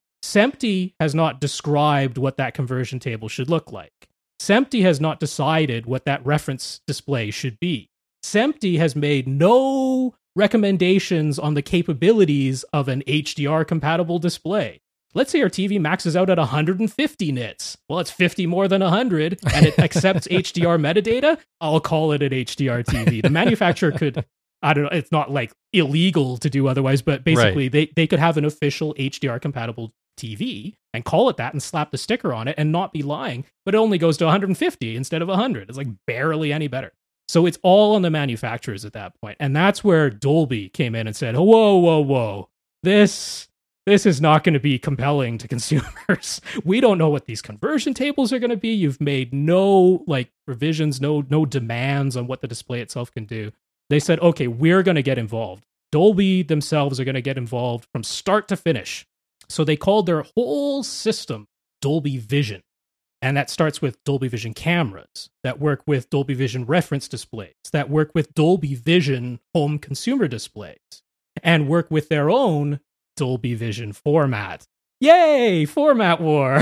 Sempty has not described what that conversion table should look like. Sempty has not decided what that reference display should be. Sempty has made no recommendations on the capabilities of an HDR compatible display. Let's say our TV maxes out at 150 nits. Well, it's 50 more than 100, and it accepts HDR metadata. I'll call it an HDR TV. The manufacturer could, I don't know, it's not like illegal to do otherwise, but basically they could have an official HDR compatible TV and call it that and slap the sticker on it and not be lying, but it only goes to 150 instead of 100. It's like barely any better. So it's all on the manufacturers at that point. And that's where Dolby came in and said, whoa. This is not going to be compelling to consumers. We don't know what these conversion tables are going to be. You've made no provisions, no demands on what the display itself can do. They said, okay, we're going to get involved. Dolby themselves are going to get involved from start to finish. So they called their whole system Dolby Vision. And that starts with Dolby Vision cameras that work with Dolby Vision reference displays, that work with Dolby Vision home consumer displays, and work with their own Dolby Vision format. Yay, format war.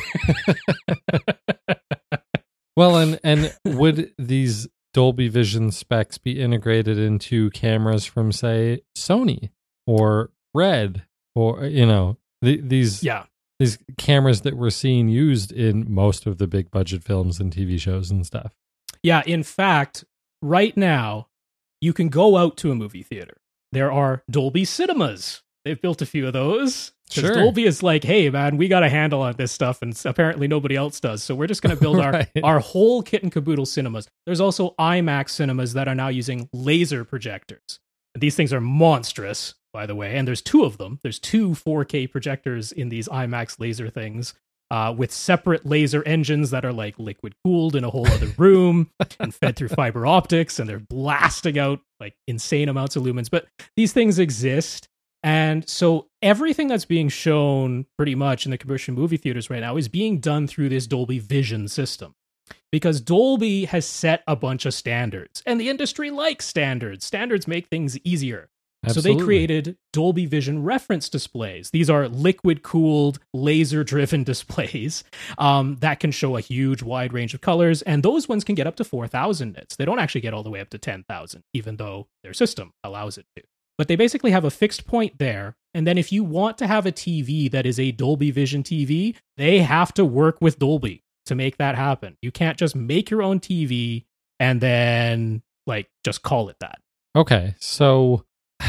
Well, and would these Dolby Vision specs be integrated into cameras from, say, Sony or Red or, these cameras that we're seeing used in most of the big budget films and TV shows and stuff? Yeah, in fact, right now, you can go out to a movie theater. There are Dolby cinemas. They've built a few of those. Because Dolby is like, hey, man, we got a handle on this stuff, and apparently nobody else does. So we're just going to build our whole kit and caboodle cinemas. There's also IMAX cinemas that are now using laser projectors. And these things are monstrous, by the way, and there's 2 of them. There's 2 4K projectors in these IMAX laser things with separate laser engines that are like liquid cooled in a whole other room and fed through fiber optics, and they're blasting out like insane amounts of lumens. But these things exist. And so everything that's being shown pretty much in the commercial movie theaters right now is being done through this Dolby Vision system. Because Dolby has set a bunch of standards, and the industry likes standards. Standards make things easier. Absolutely. So they created Dolby Vision reference displays. These are liquid-cooled, laser-driven displays that can show a huge wide range of colors, and those ones can get up to 4,000 nits. They don't actually get all the way up to 10,000, even though their system allows it to. But they basically have a fixed point there, and then if you want to have a TV that is a Dolby Vision TV, they have to work with Dolby to make that happen. You can't just make your own TV and then just call it that. Okay, so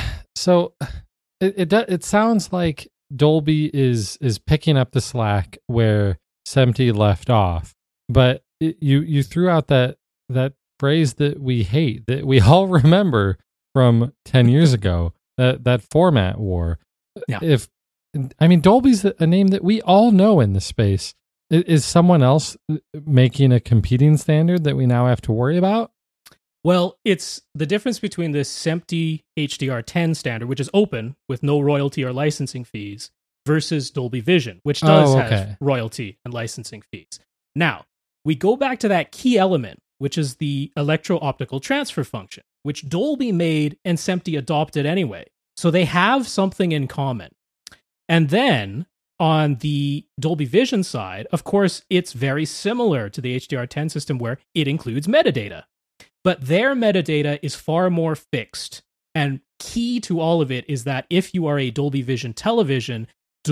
it sounds like Dolby is picking up the slack where SMPTE left off, but you threw out that phrase that we hate, that we all remember from 10 years ago, that format war. Yeah. Dolby's a name that we all know in the space. Is someone else making a competing standard that we now have to worry about? Well, it's the difference between this SMPTE HDR10 standard, which is open with no royalty or licensing fees, versus Dolby Vision, which does have royalty and licensing fees. Now, we go back to that key element, which is the electro-optical transfer function, which Dolby made and SMPTE adopted anyway. So they have something in common. And then on the Dolby Vision side, of course, it's very similar to the HDR10 system where it includes metadata. But their metadata is far more fixed. And key to all of it is that if you are a Dolby Vision television,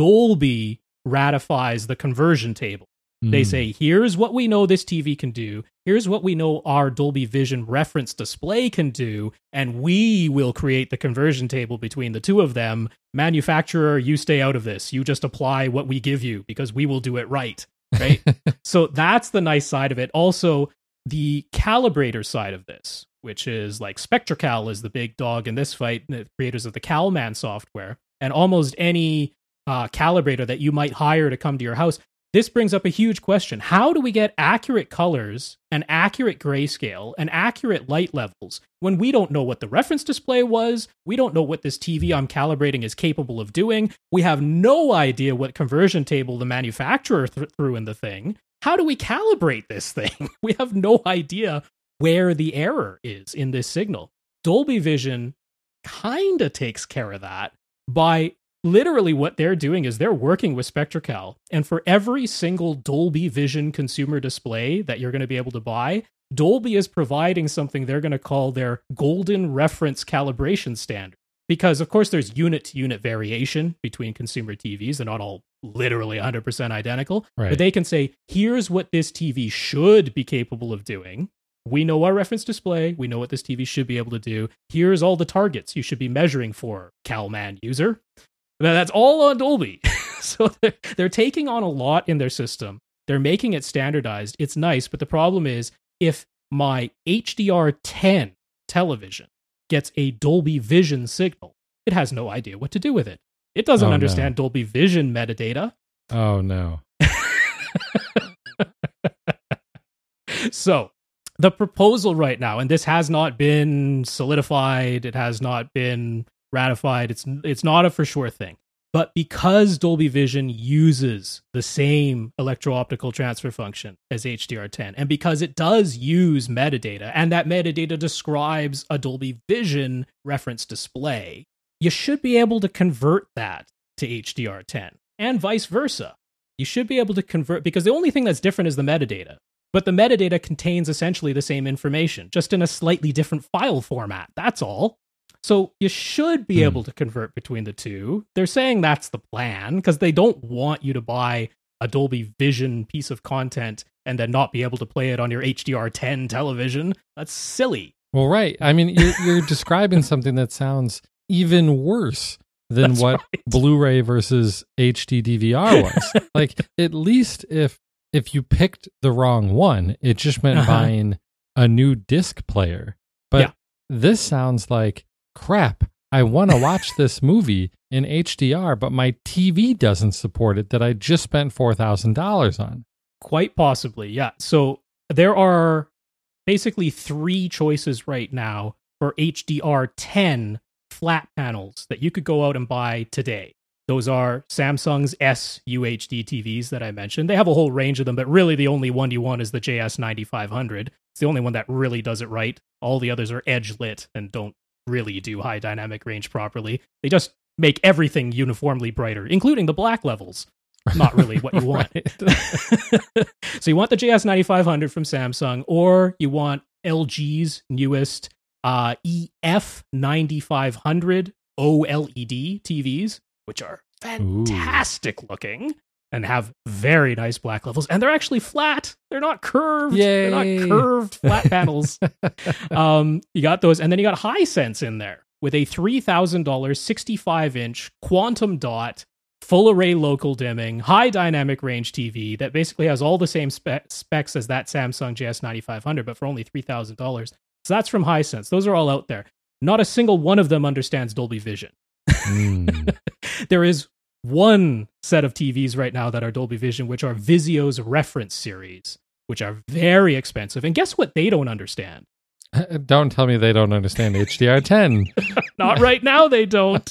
Dolby ratifies the conversion table. They say, here's what we know this TV can do. Here's what we know our Dolby Vision reference display can do. And we will create the conversion table between the two of them. Manufacturer, you stay out of this. You just apply what we give you because we will do it right. Right? So that's the nice side of it. Also, the calibrator side of this, which is like SpectraCal is the big dog in this fight, the creators of the CalMan software, and almost any calibrator that you might hire to come to your house. This brings up a huge question. How do we get accurate colors, an accurate grayscale, and accurate light levels when we don't know what the reference display was? We don't know what this TV I'm calibrating is capable of doing. We have no idea what conversion table the manufacturer threw in the thing. How do we calibrate this thing? We have no idea where the error is in this signal. Dolby Vision kind of takes care of that by literally what they're doing is they're working with SpectraCal. And for every single Dolby Vision consumer display that you're going to be able to buy, Dolby is providing something they're going to call their golden reference calibration standard. Because, of course, there's unit-to-unit variation between consumer TVs. They're not all literally 100% identical. Right. But they can say, here's what this TV should be capable of doing. We know our reference display. We know what this TV should be able to do. Here's all the targets you should be measuring for, CalMan user. That's all on Dolby. So they're taking on a lot in their system. They're making it standardized. It's nice, but the problem is if my HDR10 television gets a Dolby Vision signal, it has no idea what to do with it. It doesn't understand Dolby Vision metadata. Oh, no. So the proposal right now, and this has not been solidified, it has not been ratified, it's not a for sure thing. But because Dolby Vision uses the same electro-optical transfer function as HDR10, and because it does use metadata, and that metadata describes a Dolby Vision reference display, you should be able to convert that to HDR10, and vice versa. You should be able to convert, because the only thing that's different is the metadata. But the metadata contains essentially the same information, just in a slightly different file format, that's all. So you should be able to convert between the two. They're saying that's the plan because they don't want you to buy a Dolby Vision piece of content and then not be able to play it on your HDR10 television. That's silly. Well, right. I mean, you're describing something that sounds even worse than That's what right. Blu-ray versus HD DVR was. Like, at least if you picked the wrong one, it just meant buying a new disc player. But this sounds like, crap, I want to watch this movie in HDR, but my TV doesn't support it that I just spent $4,000 on. Quite possibly, yeah. So there are basically three choices right now for HDR10 flat panels that you could go out and buy today. Those are Samsung's SUHD TVs that I mentioned. They have a whole range of them, but really the only one you want is the JS9500. It's the only one that really does it right. All the others are edge lit and don't really do high dynamic range properly. They just make everything uniformly brighter, including the black levels. Not really what you want. So you want the JS9500 from Samsung, or you want LG's newest EF9500 OLED TVs, which are fantastic looking and have very nice black levels. And they're actually flat. They're not curved. Yay. They're not curved flat panels. You got those. And then you got Hisense in there with a $3,000 65-inch quantum dot full array local dimming, high dynamic range TV that basically has all the same specs as that Samsung JS9500, but for only $3,000. So that's from Hisense. Those are all out there. Not a single one of them understands Dolby Vision. There is one set of TVs right now that are Dolby Vision, which are Vizio's reference series, which are very expensive. And guess what they don't understand? Don't tell me they don't understand HDR10. Not right now, they don't.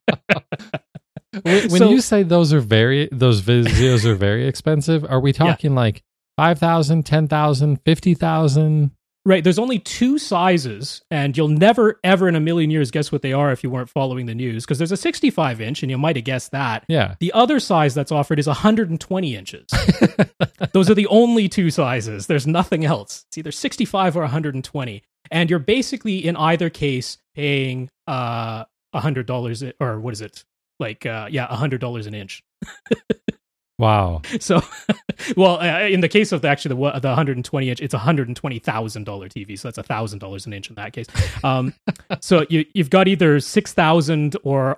When you say those Vizios are very expensive, are we talking like 5,000, 10,000, 50,000? Right, there's only two sizes, and you'll never, ever in a million years guess what they are if you weren't following the news, because there's a 65-inch, and you might have guessed that. Yeah. The other size that's offered is 120 inches. Those are the only two sizes. There's nothing else. It's either 65 or 120. And you're basically, in either case, paying $100, or what is it? $100 an inch. Wow. So, well, in the case of the 120 inch, it's $120,000 TV. So that's $1,000 an inch in that case. So you've got either $6,000 or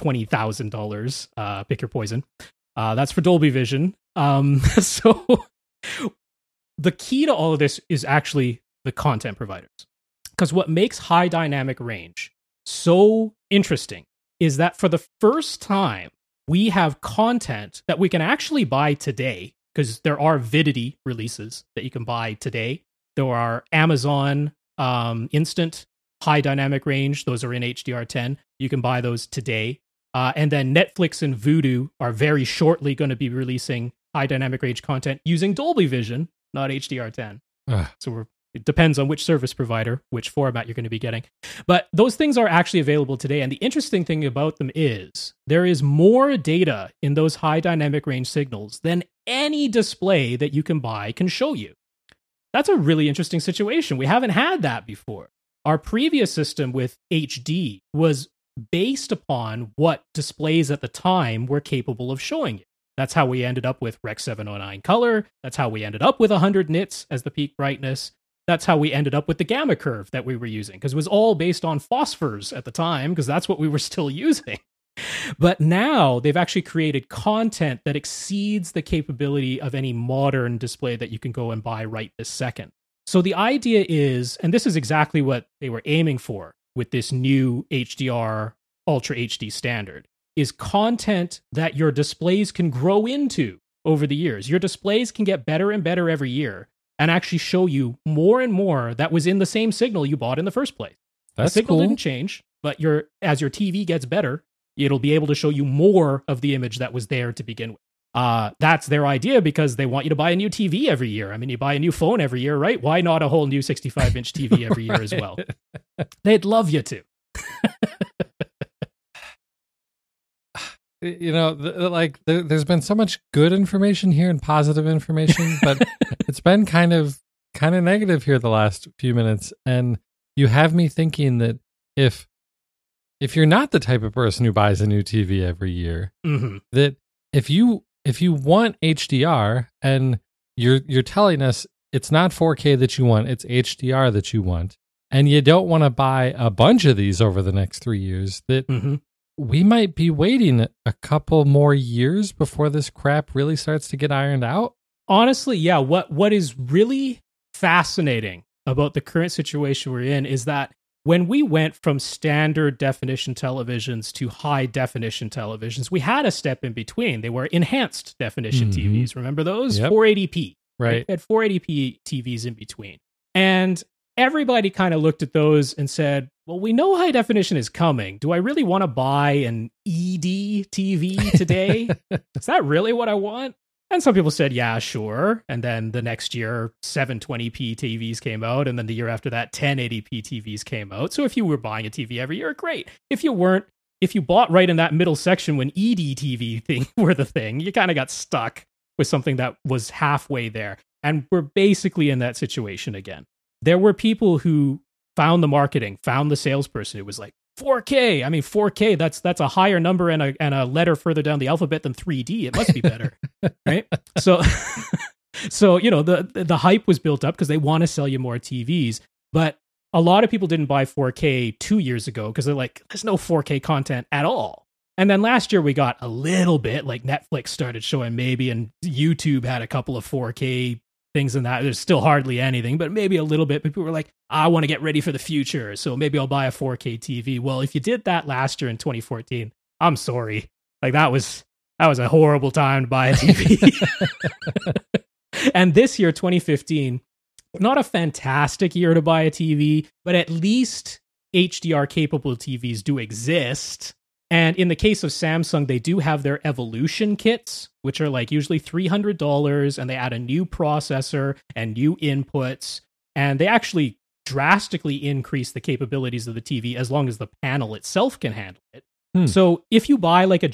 $120,000. Pick your poison. That's for Dolby Vision. So the key to all of this is actually the content providers. Because what makes high dynamic range so interesting is that for the first time, we have content that we can actually buy today, because there are Vidity releases that you can buy today. There are Amazon Instant high dynamic range. Those are in HDR10. You can buy those today. And then Netflix and Vudu are very shortly going to be releasing high dynamic range content using Dolby Vision, not HDR10. So it depends on which service provider, which format you're going to be getting. But those things are actually available today. And the interesting thing about them is there is more data in those high dynamic range signals than any display that you can buy can show you. That's a really interesting situation. We haven't had that before. Our previous system with HD was based upon what displays at the time were capable of showing you. That's how we ended up with Rec 709 color. That's how we ended up with 100 nits as the peak brightness. That's how we ended up with the gamma curve that we were using, because it was all based on phosphors at the time, because that's what we were still using. But now they've actually created content that exceeds the capability of any modern display that you can go and buy right this second. So the idea is, and this is exactly what they were aiming for with this new HDR Ultra HD standard, is content that your displays can grow into over the years. Your displays can get better and better every year, and actually show you more and more that was in the same signal you bought in the first place. That's the signal cool. didn't change, but as your TV gets better, it'll be able to show you more of the image that was there to begin with. That's their idea, because they want you to buy a new TV every year. I mean, you buy a new phone every year, right? Why not a whole new 65-inch TV every year as well? They'd love you to. You know, there's been so much good information here and positive information, but it's been kind of negative here the last few minutes. And you have me thinking that if you're not the type of person who buys a new TV every year, that if you want HDR and you're telling us it's not 4K that you want, it's HDR that you want, and you don't want to buy a bunch of these over the next 3 years, that we might be waiting a couple more years before this crap really starts to get ironed out. Honestly, yeah. What is really fascinating about the current situation we're in is that when we went from standard definition televisions to high definition televisions, we had a step in between. They were enhanced definition TVs. Remember those? Yep. 480p. Right. We had 480p TVs in between. And everybody kind of looked at those and said, well, we know high definition is coming. Do I really want to buy an ED TV today? Is that really what I want? And some people said, yeah, sure. And then the next year, 720p TVs came out. And then the year after that, 1080p TVs came out. So if you were buying a TV every year, great. If you weren't, if you bought right in that middle section when ED TV thing were the thing, you kind of got stuck with something that was halfway there. And we're basically in that situation again. There were people who found the marketing, found the salesperson who was like, 4K. I mean, 4K, that's a higher number and a letter further down the alphabet than 3D. It must be better. Right? So the hype was built up because they want to sell you more TVs. But a lot of people didn't buy 4K 2 years ago because they're like, there's no 4K content at all. And then last year we got a little bit, like Netflix started showing maybe, and YouTube had a couple of 4K things in that. There's still hardly anything, but maybe a little bit. But people were like, I want to get ready for the future, so maybe I'll buy a 4K TV. Well, if you did that last year in 2014, I'm sorry. Like that was a horrible time to buy a TV. And this year, 2015, not a fantastic year to buy a TV, but at least HDR capable TVs do exist. And in the case of Samsung, they do have their Evolution kits, which are like usually $300, and they add a new processor and new inputs, and they actually drastically increase the capabilities of the TV as long as the panel itself can handle it. So if you buy like a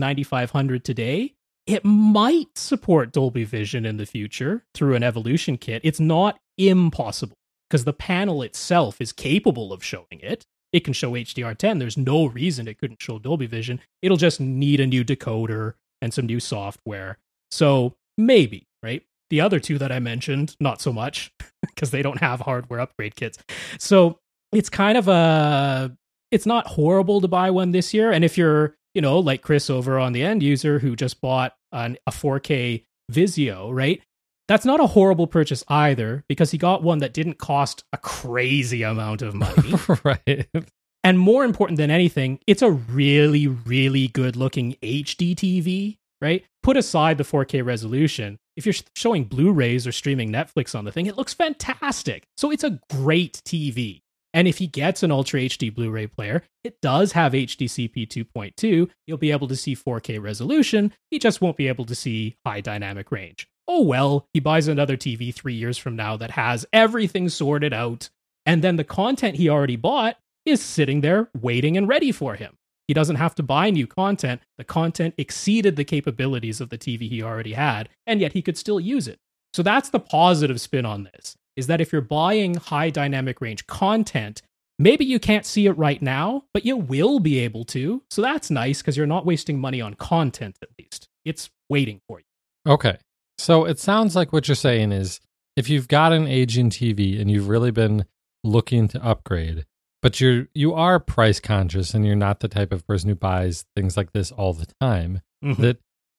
JS9500 today, it might support Dolby Vision in the future through an Evolution kit. It's not impossible because the panel itself is capable of showing it. It can show HDR10. There's no reason it couldn't show Dolby Vision. It'll just need a new decoder and some new software. So maybe, right? The other two that I mentioned, not so much because they don't have hardware upgrade kits. So it's kind of it's not horrible to buy one this year. And if you're, like Chris over on the End User who just bought a 4K Vizio, right? That's not a horrible purchase either because he got one that didn't cost a crazy amount of money. Right. And more important than anything, it's a really, really good looking HD TV, right? Put aside the 4K resolution. If you're showing Blu-rays or streaming Netflix on the thing, it looks fantastic. So it's a great TV. And if he gets an Ultra HD Blu-ray player, it does have HDCP 2.2. You'll be able to see 4K resolution. He just won't be able to see high dynamic range. Oh well, he buys another TV 3 years from now that has everything sorted out, and then the content he already bought is sitting there waiting and ready for him. He doesn't have to buy new content. The content exceeded the capabilities of the TV he already had, and yet he could still use it. So that's the positive spin on this, is that if you're buying high dynamic range content, maybe you can't see it right now, but you will be able to. So that's nice because you're not wasting money on content at least. It's waiting for you. Okay. So it sounds like what you're saying is if you've got an aging TV and you've really been looking to upgrade, but you are price conscious and you're not the type of person who buys things like this all the time, that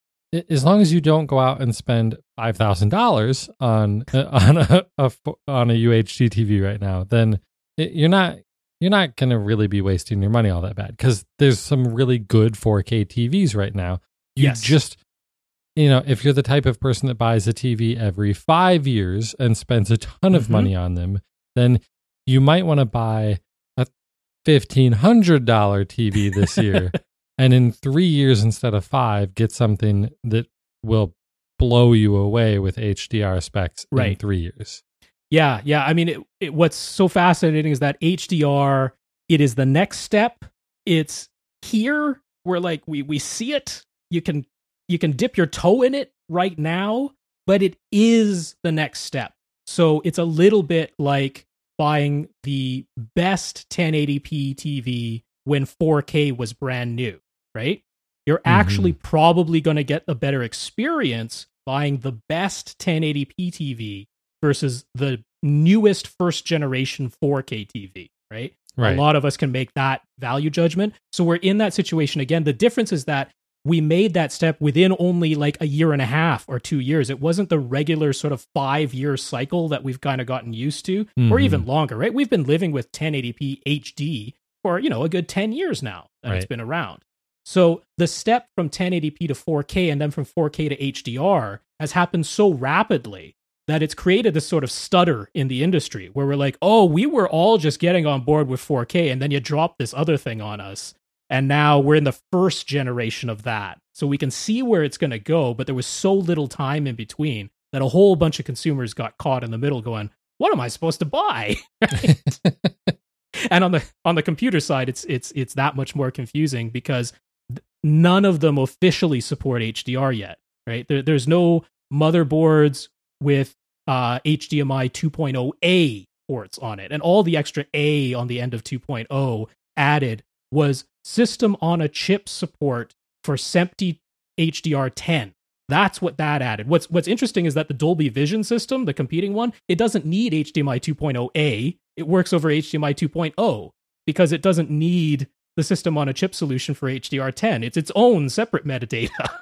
as long as you don't go out and spend $5,000 on a UHD TV right now, then you're not going to really be wasting your money all that bad because there's some really good 4K TVs right now. If you're the type of person that buys a TV every 5 years and spends a ton of money on them, then you might want to buy a $1,500 TV this year. And in 3 years instead of 5, get something that will blow you away with HDR specs in 3 years. Yeah. I mean, what's so fascinating is that HDR, it is the next step. It's here. We're like, we see it. You can dip your toe in it right now, but it is the next step. So it's a little bit like buying the best 1080p TV when 4K was brand new, right? You're actually probably going to get the better experience buying the best 1080p TV versus the newest first generation 4K TV, right? A lot of us can make that value judgment. So we're in that situation again. The difference is that we made that step within only like a year and a half or 2 years. It wasn't the regular sort of 5-year cycle that we've kind of gotten used to, or even longer, right? We've been living with 1080p HD for, a good 10 years now that it's been around. So the step from 1080p to 4K and then from 4K to HDR has happened so rapidly that it's created this sort of stutter in the industry where we're like, oh, we were all just getting on board with 4K, and then you drop this other thing on us. And now we're in the first generation of that. So we can see where it's going to go, but there was so little time in between that a whole bunch of consumers got caught in the middle going, what am I supposed to buy? And on the computer side, it's that much more confusing because none of them officially support HDR yet, right? There's no motherboards with HDMI 2.0A ports on it. And all the extra A on the end of 2.0 added was system on a chip support for SMPTE HDR10. That's what that added. What's interesting is that the Dolby Vision system, the competing one, it doesn't need HDMI 2.0A. It works over HDMI 2.0 because it doesn't need the system on a chip solution for HDR10. It's its own separate metadata.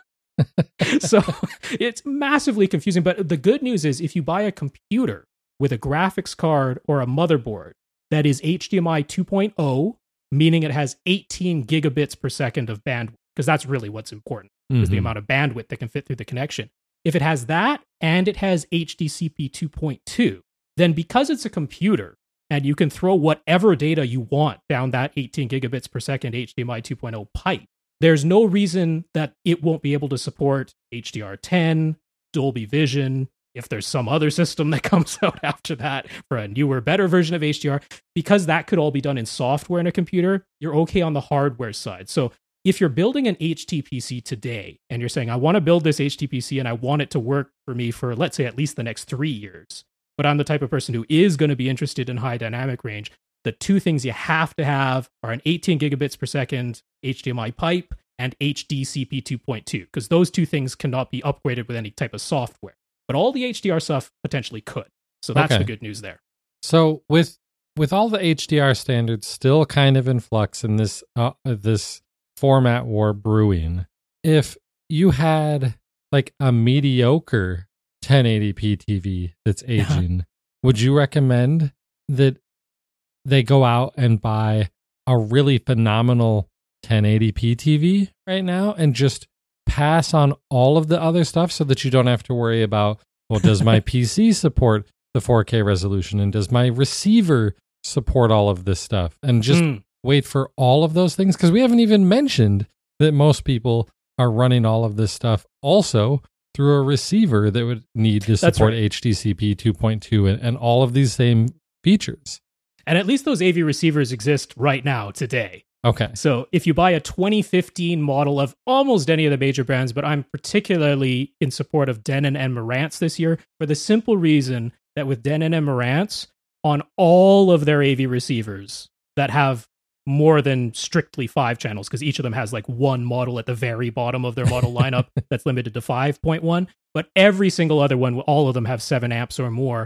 So it's massively confusing. But the good news is if you buy a computer with a graphics card or a motherboard that is HDMI 2.0, meaning it has 18 gigabits per second of bandwidth, because that's really what's important, is the amount of bandwidth that can fit through the connection. If it has that and it has HDCP 2.2, then because it's a computer and you can throw whatever data you want down that 18 gigabits per second HDMI 2.0 pipe, there's no reason that it won't be able to support HDR10, Dolby Vision, if there's some other system that comes out after that for a newer, better version of HDR. Because that could all be done in software in a computer, you're okay on the hardware side. So if you're building an HTPC today and you're saying, I want to build this HTPC and I want it to work for me for, let's say, at least the next 3 years, but I'm the type of person who is going to be interested in high dynamic range, the two things you have to have are an 18 gigabits per second HDMI pipe and HDCP 2.2, because those two things cannot be upgraded with any type of software. But all the HDR stuff potentially could. So that's the good news there. So with all the HDR standards still kind of in flux in this this format war brewing, if you had like a mediocre 1080p TV that's aging, would you recommend that they go out and buy a really phenomenal 1080p TV right now and just pass on all of the other stuff so that you don't have to worry about, well, does my PC support the 4K resolution and does my receiver support all of this stuff, and just wait for all of those things? Because we haven't even mentioned that most people are running all of this stuff also through a receiver that would need to support HDCP 2.2 and all of these same features. And at least those AV receivers exist right now today. Okay. So if you buy a 2015 model of almost any of the major brands, but I'm particularly in support of Denon and Marantz this year for the simple reason that with Denon and Marantz, on all of their AV receivers that have more than strictly 5 channels, because each of them has like one model at the very bottom of their model lineup that's limited to 5.1, but every single other one, all of them have 7 amps or more.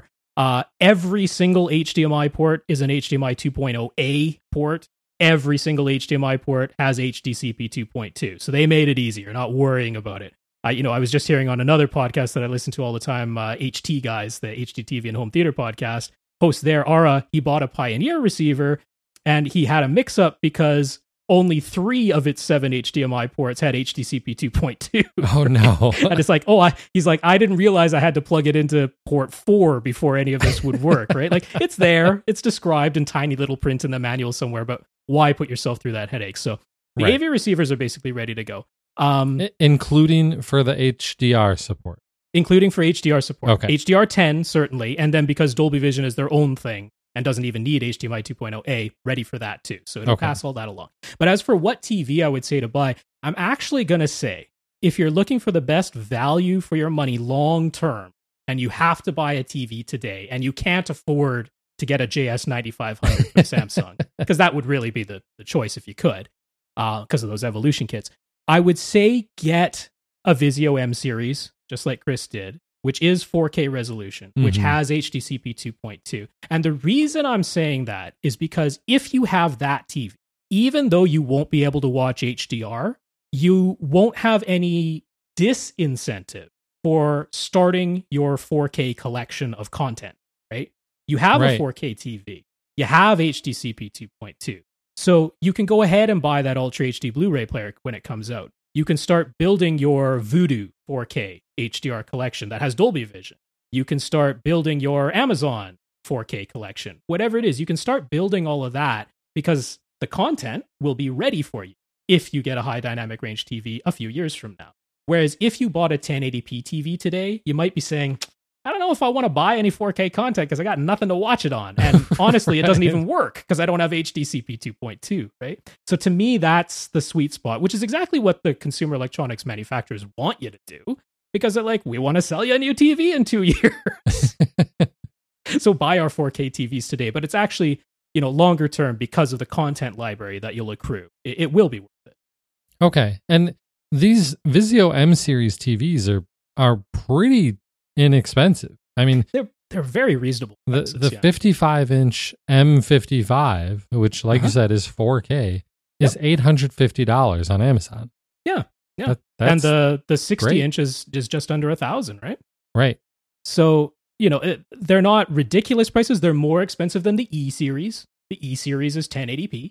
Every single HDMI port is an HDMI 2.0A port. Every single HDMI port has HDCP 2.2. So they made it easier, not worrying about it. I was just hearing on another podcast that I listen to all the time, HT Guys, the HDTV and Home Theater podcast, host there, Ara, he bought a Pioneer receiver and he had a mix-up because only 3 of its 7 HDMI ports had HDCP 2.2. Oh, no. And it's like, he's like, I didn't realize I had to plug it into port 4 before any of this would work, right? Like, it's there. It's described in tiny little print in the manual somewhere, but why put yourself through that headache? So the AV receivers are basically ready to go. Including for the HDR support. Including for HDR support. Okay. HDR10, certainly. And then because Dolby Vision is their own thing and doesn't even need HDMI 2.0A, ready for that too. So it'll pass all that along. But as for what TV I would say to buy, I'm actually going to say, if you're looking for the best value for your money long term, and you have to buy a TV today, and you can't afford to get a JS9500 from Samsung, because that would really be the choice if you could, because of those Evolution kits, I would say get a Vizio M series, just like Chris did, which is 4K resolution, which has HDCP 2.2. And the reason I'm saying that is because if you have that TV, even though you won't be able to watch HDR, you won't have any disincentive for starting your 4K collection of content, right? You have a 4K TV. You have HDCP 2.2. So you can go ahead and buy that Ultra HD Blu-ray player when it comes out. You can start building your Vudu 4K HDR collection that has Dolby Vision. You can start building your Amazon 4K collection. Whatever it is, you can start building all of that because the content will be ready for you if you get a high dynamic range TV a few years from now. Whereas if you bought a 1080p TV today, you might be saying, I don't know if I want to buy any 4K content because I got nothing to watch it on. And honestly, it doesn't even work because I don't have HDCP 2.2, right? So to me, that's the sweet spot, which is exactly what the consumer electronics manufacturers want you to do because they're like, we want to sell you a new TV in 2 years. So buy our 4K TVs today. But it's actually, longer term because of the content library that you'll accrue. It will be worth it. Okay. And these Vizio M series TVs are pretty inexpensive. I mean, they're very reasonable. The 55-inch M55, which, like you said, is 4K, is $850 on Amazon. Yeah. And the 60 inch is just under $1,000, right? Right. So, they're not ridiculous prices. They're more expensive than the E series. The E series is 1080p.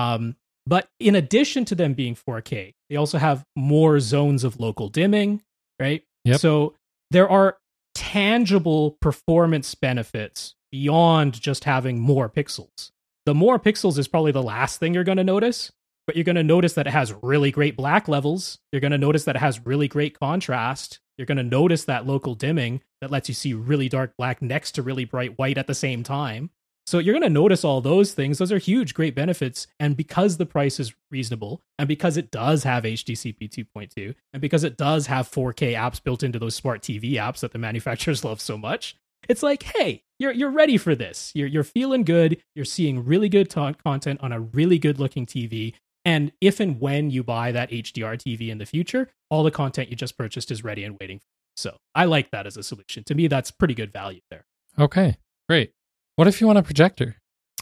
But in addition to them being 4K, they also have more zones of local dimming, right? Yep. So there are tangible performance benefits beyond just having more pixels. The more pixels is probably the last thing you're going to notice, but you're going to notice that it has really great black levels. You're going to notice that it has really great contrast. You're going to notice that local dimming that lets you see really dark black next to really bright white at the same time. So you're going to notice all those things. Those are huge, great benefits. And because the price is reasonable, and because it does have HDCP 2.2, and because it does have 4K apps built into those smart TV apps that the manufacturers love so much, it's like, hey, you're ready for this. You're feeling good. You're seeing really good content on a really good looking TV. And if and when you buy that HDR TV in the future, all the content you just purchased is ready and waiting for you. So I like that as a solution. To me, that's pretty good value there. Okay, great. What if you want a projector?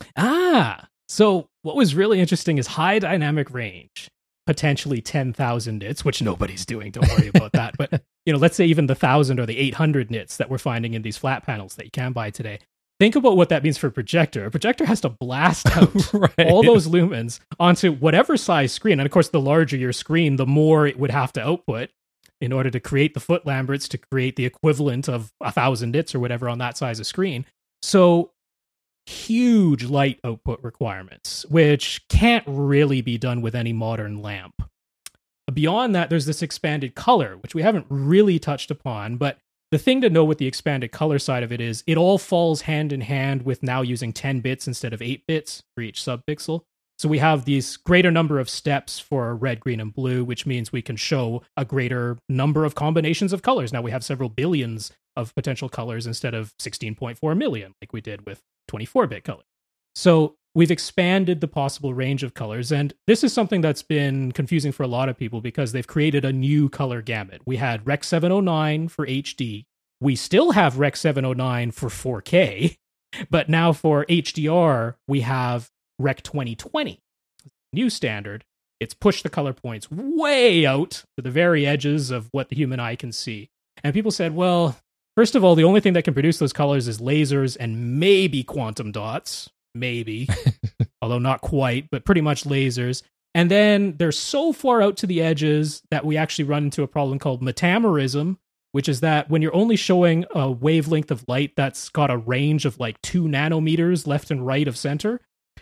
So what was really interesting is high dynamic range, potentially 10,000 nits, which nobody's doing. Don't worry about that. But, let's say even the 1,000 or the 800 nits that we're finding in these flat panels that you can buy today. Think about what that means for a projector. A projector has to blast out all those lumens onto whatever size screen. And of course, the larger your screen, the more it would have to output in order to create the foot Lamberts to create the equivalent of 1,000 nits or whatever on that size of screen. So huge light output requirements, which can't really be done with any modern lamp. Beyond that, there's this expanded color, which we haven't really touched upon, but the thing to know with the expanded color side of it is it all falls hand in hand with now using 10 bits instead of 8 bits for each subpixel. So we have these greater number of steps for red, green, and blue, which means we can show a greater number of combinations of colors. Now we have several billions of potential colors instead of 16.4 million like we did with 24-bit color. So we've expanded the possible range of colors, and this is something that's been confusing for a lot of people because they've created a new color gamut. We had Rec 709 for HD. We still have Rec 709 for 4K, but now for HDR, we have Rec 2020. New standard. It's pushed the color points way out to the very edges of what the human eye can see. And people said, well, first of all, the only thing that can produce those colors is lasers and maybe quantum dots. Maybe, although not quite, but pretty much lasers. And then they're so far out to the edges that we actually run into a problem called metamerism, which is that when you're only showing a wavelength of light that's got a range of like 2 nanometers left and right of center,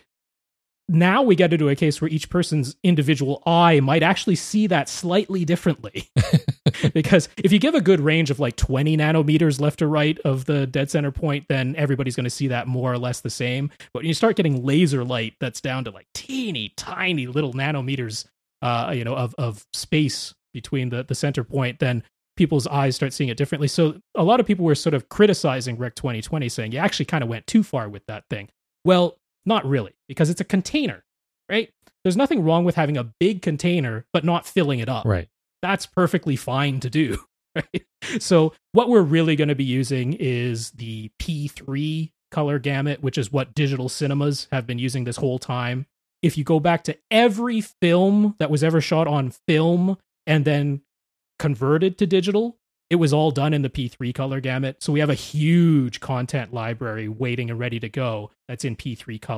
now we get into a case where each person's individual eye might actually see that slightly differently. Because if you give a good range of like 20 nanometers left or right of the dead center point, then everybody's going to see that more or less the same. But when you start getting laser light that's down to like teeny tiny little nanometers of space between the center point, then people's eyes start seeing it differently. So a lot of people were sort of criticizing Rec 2020, saying you actually kind of went too far with that thing. Well, not really, because it's a container, right? There's nothing wrong with having a big container, but not filling it up. Right. That's perfectly fine to do, right? So what we're really going to be using is the P3 color gamut, which is what digital cinemas have been using this whole time. If you go back to every film that was ever shot on film and then converted to digital, it was all done in the P3 color gamut. So we have a huge content library waiting and ready to go that's in P3 color.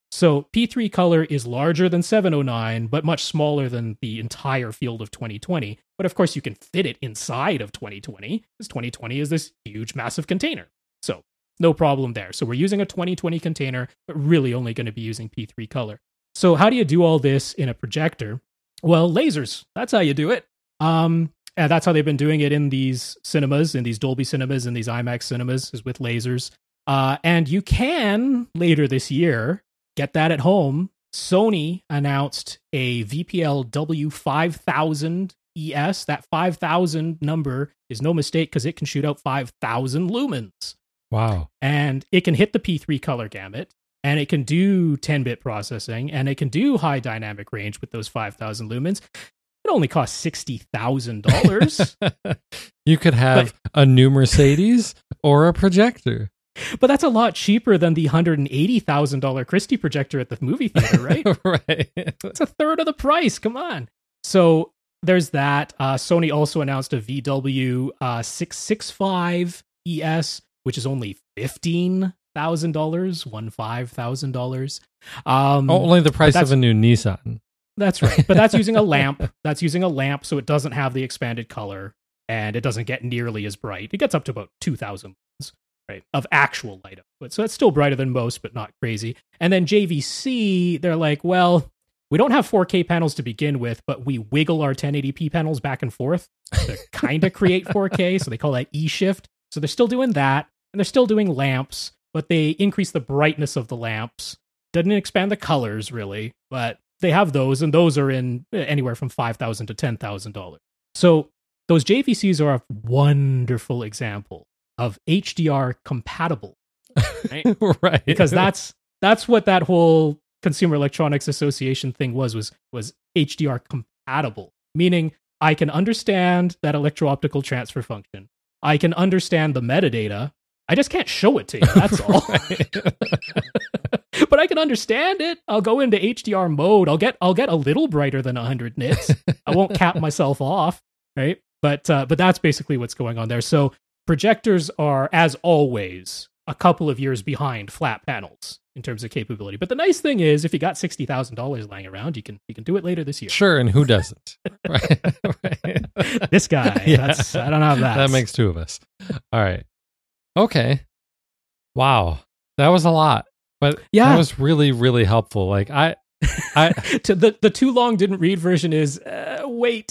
So P3 color is larger than 709, but much smaller than the entire field of 2020. But of course, you can fit it inside of 2020, because 2020 is this huge, massive container. So no problem there. So we're using a 2020 container, but really only going to be using P3 color. So how do you do all this in a projector? Well, lasers. That's how you do it. And that's how they've been doing it in these cinemas, in these Dolby cinemas, and these IMAX cinemas, is with lasers. And you can, later this year, get that at home. Sony announced a VPL W5000 ES. That 5000 number is no mistake because it can shoot out 5000 lumens. Wow. And it can hit the P3 color gamut, and it can do 10-bit processing, and it can do high dynamic range with those 5,000 lumens. It only costs $60,000. You could have a new Mercedes or a projector. But that's a lot cheaper than the $180,000 Christie projector at the movie theater, right? Right. It's a third of the price. Come on. So there's that. Sony also announced a VW 665 ES, which is only $15,000, $15,000. Only the price of a new Nissan. That's right. But that's using a lamp. That's using a lamp, so it doesn't have the expanded color, and it doesn't get nearly as bright. It gets up to about 2,000 lumens, right, of actual light output. So it's still brighter than most, but not crazy. And then JVC, they're like, well, we don't have 4K panels to begin with, but we wiggle our 1080p panels back and forth to kind of create 4K. So they call that E-shift. So they're still doing that, and they're still doing lamps, but they increase the brightness of the lamps. Doesn't expand the colors, really, but they have those, and those are in anywhere from $5,000 to $10,000. So those JVCs are a wonderful example of HDR compatible, right? Right. Because that's what that whole Consumer Electronics Association thing was HDR compatible, meaning I can understand that electro-optical transfer function. I can understand the metadata. I just can't show it to you. That's all. But I can understand it. I'll go into HDR mode. I'll get a little brighter than 100 nits. I won't cap myself off, right? But that's basically what's going on there. So projectors are, as always, a couple of years behind flat panels in terms of capability. But the nice thing is, if you got $60,000 lying around, you can do it later this year. Sure, and who doesn't? Right. This guy. Yeah. I don't have that. That makes two of us. All right. Okay. Wow. That was a lot. But yeah, that was really, really helpful. Like I to the too long didn't read version is wait.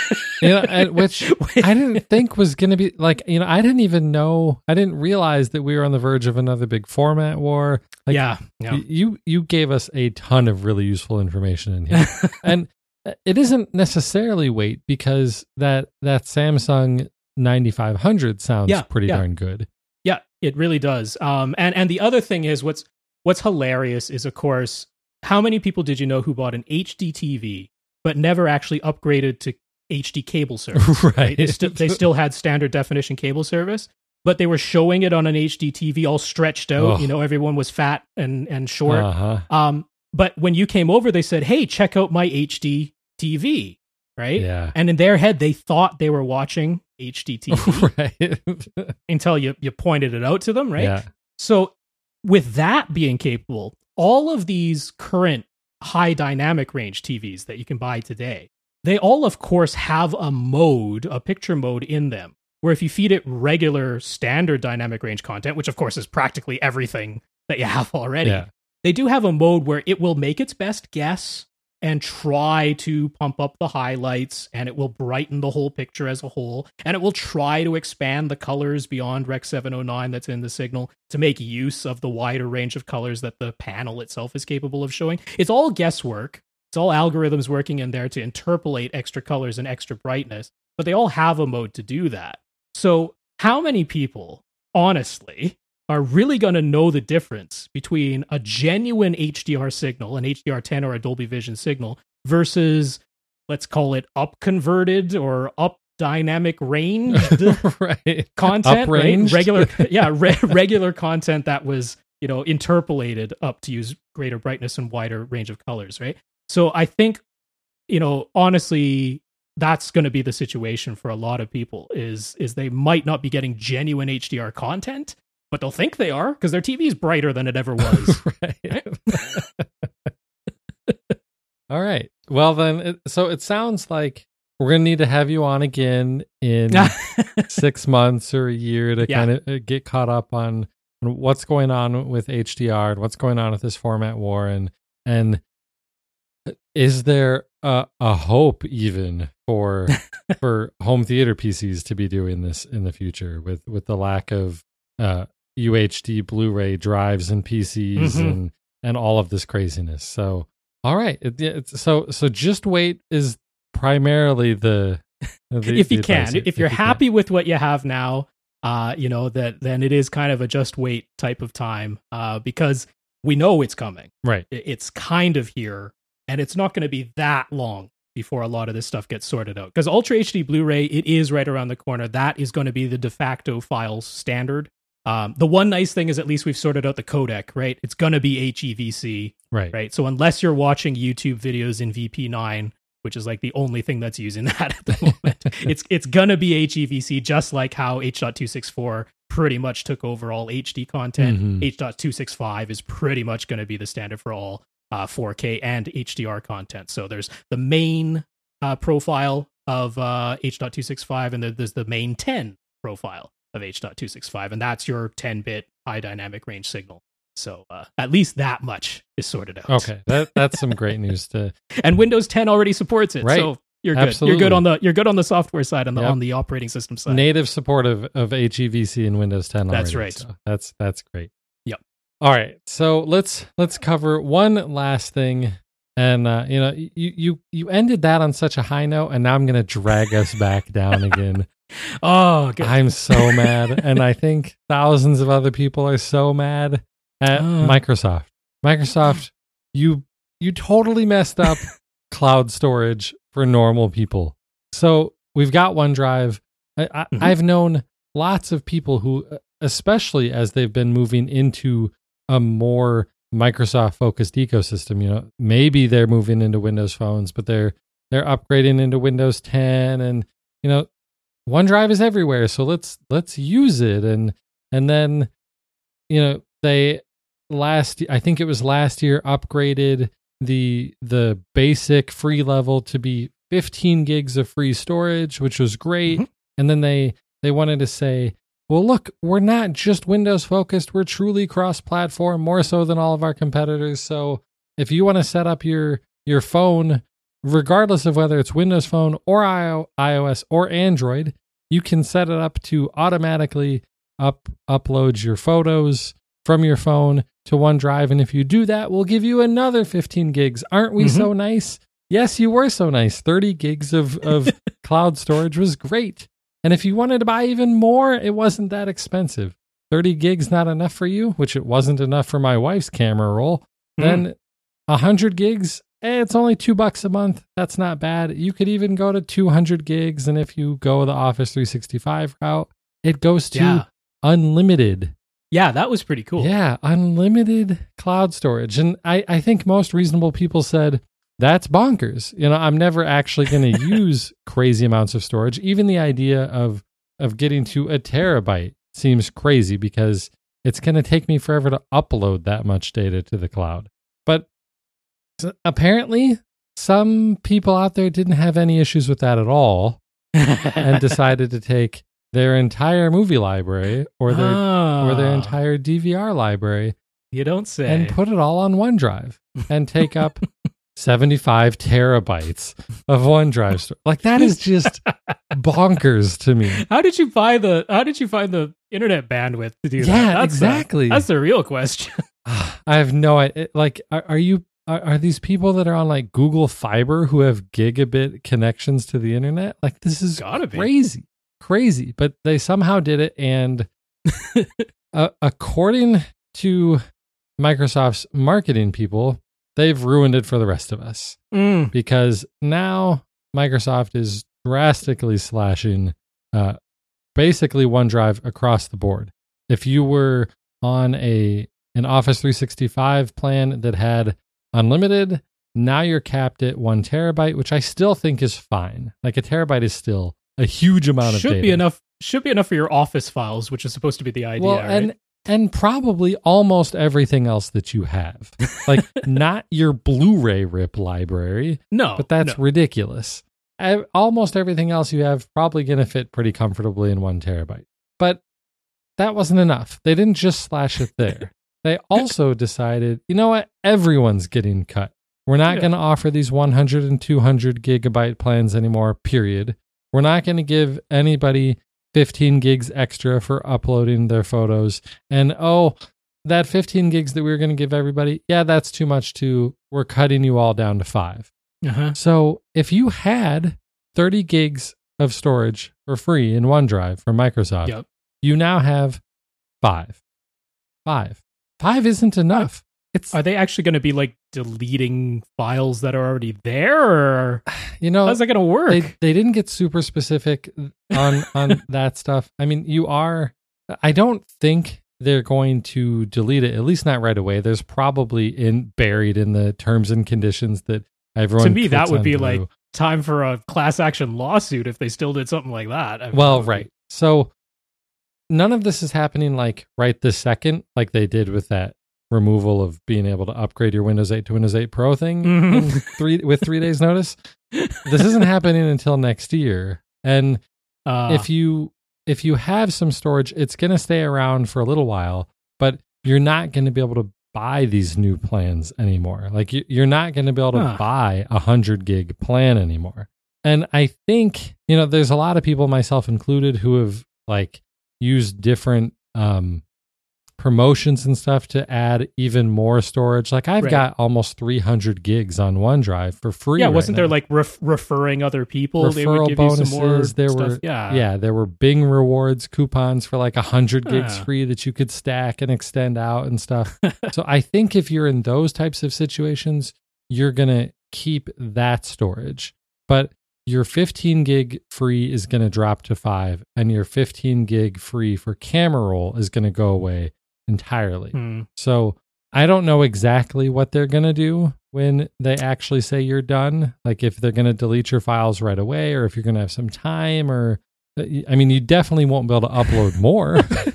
Which I didn't think was going to be like, I didn't realize that we were on the verge of another big format war. Like, yeah. You gave us a ton of really useful information in here. And it isn't necessarily weight, because that Samsung 9500 sounds pretty darn good. Yeah, it really does. And the other thing is what's hilarious is, of course, how many people did you know who bought an HD TV but never actually upgraded to HD cable service? Right. They still had standard definition cable service, but they were showing it on an HD TV all stretched out. Oh. Everyone was fat and short. Uh-huh. But when you came over, they said, hey, check out my HD TV, right? Yeah. And in their head, they thought they were watching HD TV right. until you pointed it out to them, right? Yeah. So with that being capable, all of these current high dynamic range TVs that you can buy today, they all, of course, have a picture mode in them, where if you feed it regular standard dynamic range content, which of course is practically everything that you have already, they do have a mode where it will make its best guess and try to pump up the highlights, and it will brighten the whole picture as a whole, and it will try to expand the colors beyond Rec 709 that's in the signal to make use of the wider range of colors that the panel itself is capable of showing. It's all guesswork. It's all algorithms working in there to interpolate extra colors and extra brightness, but they all have a mode to do that. So how many people, honestly, are really going to know the difference between a genuine HDR signal, an HDR10 or a Dolby Vision signal, versus, let's call it up-converted or up-dynamic ranged content, right? Regular content that was, interpolated up to use greater brightness and wider range of colors, right? So I think, honestly, that's going to be the situation for a lot of people is they might not be getting genuine HDR content, but they'll think they are because their TV is brighter than it ever was. Right. All right. Well, then, so it sounds like we're going to need to have you on again in 6 months or a year to kind of get caught up on what's going on with HDR and what's going on with this format war. And is there a hope even for home theater PCs to be doing this in the future with the lack of UHD Blu-ray drives and PCs and all of this craziness? So, all right. So just wait is primarily if you can, if you're happy with what you have now, then it is kind of a just wait type of time, because we know it's coming. Right. It's kind of here, and it's not going to be that long before a lot of this stuff gets sorted out. Because Ultra HD Blu-ray, it is right around the corner. That is going to be the de facto files standard. The one nice thing is at least we've sorted out the codec, right? It's going to be HEVC, right? So unless you're watching YouTube videos in VP9, which is like the only thing that's using that at the moment, it's going to be HEVC, just like how H.264 pretty much took over all HD content. H.265 is pretty much going to be the standard for all 4K and HDR content. So there's the main profile of H.265, and there's the main 10 profile of H.265, and that's your 10-bit high dynamic range signal. So at least that much is sorted out. Okay, that's some great news to. And Windows 10 already supports it, right. So you're good. Absolutely. You're good on the software side and on the operating system side. Native support of HEVC in Windows 10 already. That's right. So that's great. Yep. All right, so let's cover one last thing, and you ended that on such a high note, and now I'm going to drag us back down again. Oh, good. I'm so mad, and I think thousands of other people are so mad at Microsoft. Microsoft, you totally messed up cloud storage for normal people. So we've got OneDrive. I've known lots of people who, especially as they've been moving into a more Microsoft-focused ecosystem, maybe they're moving into Windows phones, but they're upgrading into Windows 10, and OneDrive is everywhere, so let's use it. And then they I think it was last year, upgraded the basic free level to be 15 gigs of free storage, which was great. And then they wanted to say, well, look, we're not just Windows focused, we're truly cross-platform, more so than all of our competitors. So if you want to set up your phone, regardless of whether it's Windows Phone or iOS or Android, you can set it up to automatically upload your photos from your phone to OneDrive. And if you do that, we'll give you another 15 gigs. Aren't we so nice? Yes, you were so nice. 30 gigs of cloud storage was great. And if you wanted to buy even more, it wasn't that expensive. 30 gigs not enough for you, which it wasn't enough for my wife's camera roll. Then 100 gigs, it's only $2 a month. That's not bad. You could even go to 200 gigs. And if you go the Office 365 route, it goes to unlimited. Yeah, that was pretty cool. Yeah, unlimited cloud storage. And I think most reasonable people said, that's bonkers. I'm never actually going to use crazy amounts of storage. Even the idea of getting to a terabyte seems crazy because it's going to take me forever to upload that much data to the cloud. But apparently, some people out there didn't have any issues with that at all and decided to take their entire movie library or their entire DVR library. You don't say. And put it all on OneDrive and take up 75 terabytes of OneDrive storage. Like, that is just bonkers to me. How did you find the internet bandwidth to do that? Yeah, exactly. That's the real question. I have no idea. Like, are these people that are on like Google Fiber who have gigabit connections to the internet? Like, this is crazy. But they somehow did it, and according to Microsoft's marketing people, they've ruined it for the rest of us because now Microsoft is drastically slashing basically OneDrive across the board. If you were on an Office 365 plan that had unlimited, now you're capped at 1 terabyte, which I still think is fine. Like, a terabyte is still a huge amount of data. Should be enough for your Office files, which is supposed to be the idea. Well, right? and probably almost everything else that you have. Like, not your Blu-ray rip library. No. But that's ridiculous. Almost everything else you have probably going to fit pretty comfortably in 1 terabyte. But that wasn't enough. They didn't just slash it there. They also decided, you know what? Everyone's getting cut. We're not going to offer these 100 and 200 gigabyte plans anymore, period. We're not going to give anybody 15 gigs extra for uploading their photos. And that 15 gigs that we were going to give everybody, that's too much too. We're cutting you all down to 5. Uh-huh. So if you had 30 gigs of storage for free in OneDrive from Microsoft, you now have 5. 5 isn't enough. Are they actually going to be like deleting files that are already there? Or, how's that going to work? They didn't get super specific on that stuff. I mean, I don't think they're going to delete it, at least not right away. There's probably buried in the terms and conditions that everyone. To me, that would be like time for a class action lawsuit if they still did something like that. I mean, right. So none of this is happening like right this second, like they did with that removal of being able to upgrade your Windows 8 to Windows 8 Pro thing with 3 days notice. This isn't happening until next year. And if you have some storage, it's going to stay around for a little while, but you're not going to be able to buy these new plans anymore. Like you're not going to be able to buy a 100 gig plan anymore. And I think, there's a lot of people, myself included, who have like used different promotions and stuff to add even more storage. Like I've got almost 300 gigs on OneDrive for free. Yeah, wasn't there like referring other people? Referral they would give bonuses. You some more there stuff. were there were Bing rewards coupons for like 100 gigs free that you could stack and extend out and stuff. So I think if you're in those types of situations, you're gonna keep that storage, but your 15 gig free is going to drop to 5, and your 15 gig free for camera roll is going to go away entirely. So I don't know exactly what they're going to do when they actually say you're done. Like if they're going to delete your files right away, or if you're going to have some time, or I mean, you definitely won't be able to upload more,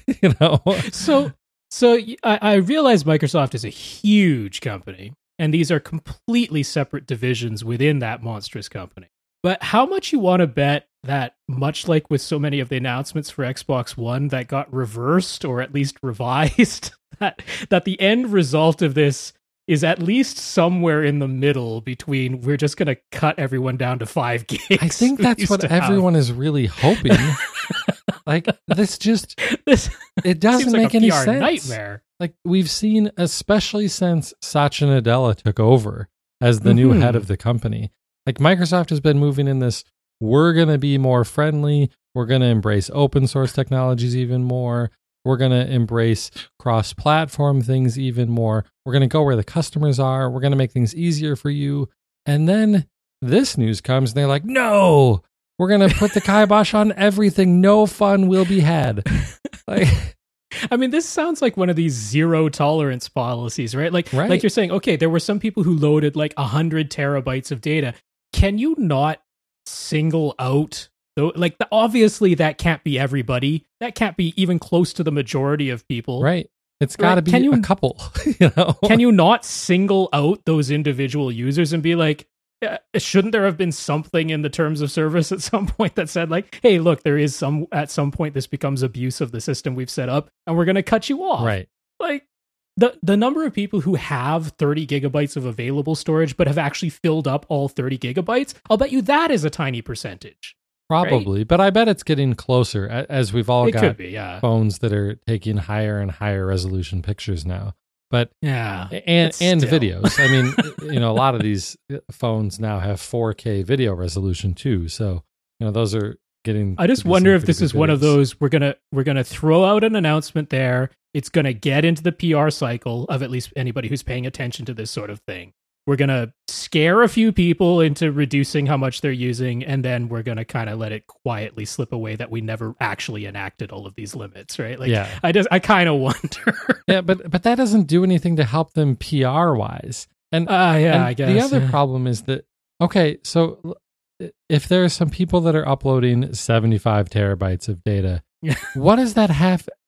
So I realize Microsoft is a huge company, and these are completely separate divisions within that monstrous company. But how much you want to bet that, much like with so many of the announcements for Xbox One that got reversed or at least revised, that the end result of this is at least somewhere in the middle between we're just going to cut everyone down to 5 gigs. I think that's what everyone is really hoping. Like it doesn't make any sense. Nightmare. Like we've seen, especially since Satya Nadella took over as the new head of the company. Like Microsoft has been moving in this, we're going to be more friendly. We're going to embrace open source technologies even more. We're going to embrace cross-platform things even more. We're going to go where the customers are. We're going to make things easier for you. And then this news comes and they're like, no, we're going to put the kibosh on everything. No fun will be had. I mean, this sounds like one of these zero tolerance policies, right? Like you're saying, okay, there were some people who loaded like 100 terabytes of data. Can you not single out though? Like obviously that can't be everybody. That can't be even close to the majority of people. Right. It's got to be a couple. Can you not single out those individual users and be like, shouldn't there have been something in the terms of service at some point that said like, hey, look, there is at some point this becomes abuse of the system we've set up and we're going to cut you off. Right. Like the number of people who have 30 gigabytes of available storage but have actually filled up all 30 gigabytes, I'll bet you that is a tiny percentage. Probably, right? But I bet it's getting closer as we've all got phones that are taking higher and higher resolution pictures now. But and still. videos. I mean, a lot of these phones now have 4K video resolution too. So, those are getting. I just wonder if this is one of those we're gonna throw out an announcement there. It's gonna get into the PR cycle of at least anybody who's paying attention to this sort of thing. We're gonna scare a few people into reducing how much they're using, and then we're gonna kind of let it quietly slip away that we never actually enacted all of these limits, right? Like, I kind of wonder. Yeah, but that doesn't do anything to help them PR wise. And I guess the other problem is that so if there are some people that are uploading 75 terabytes of data, what does that have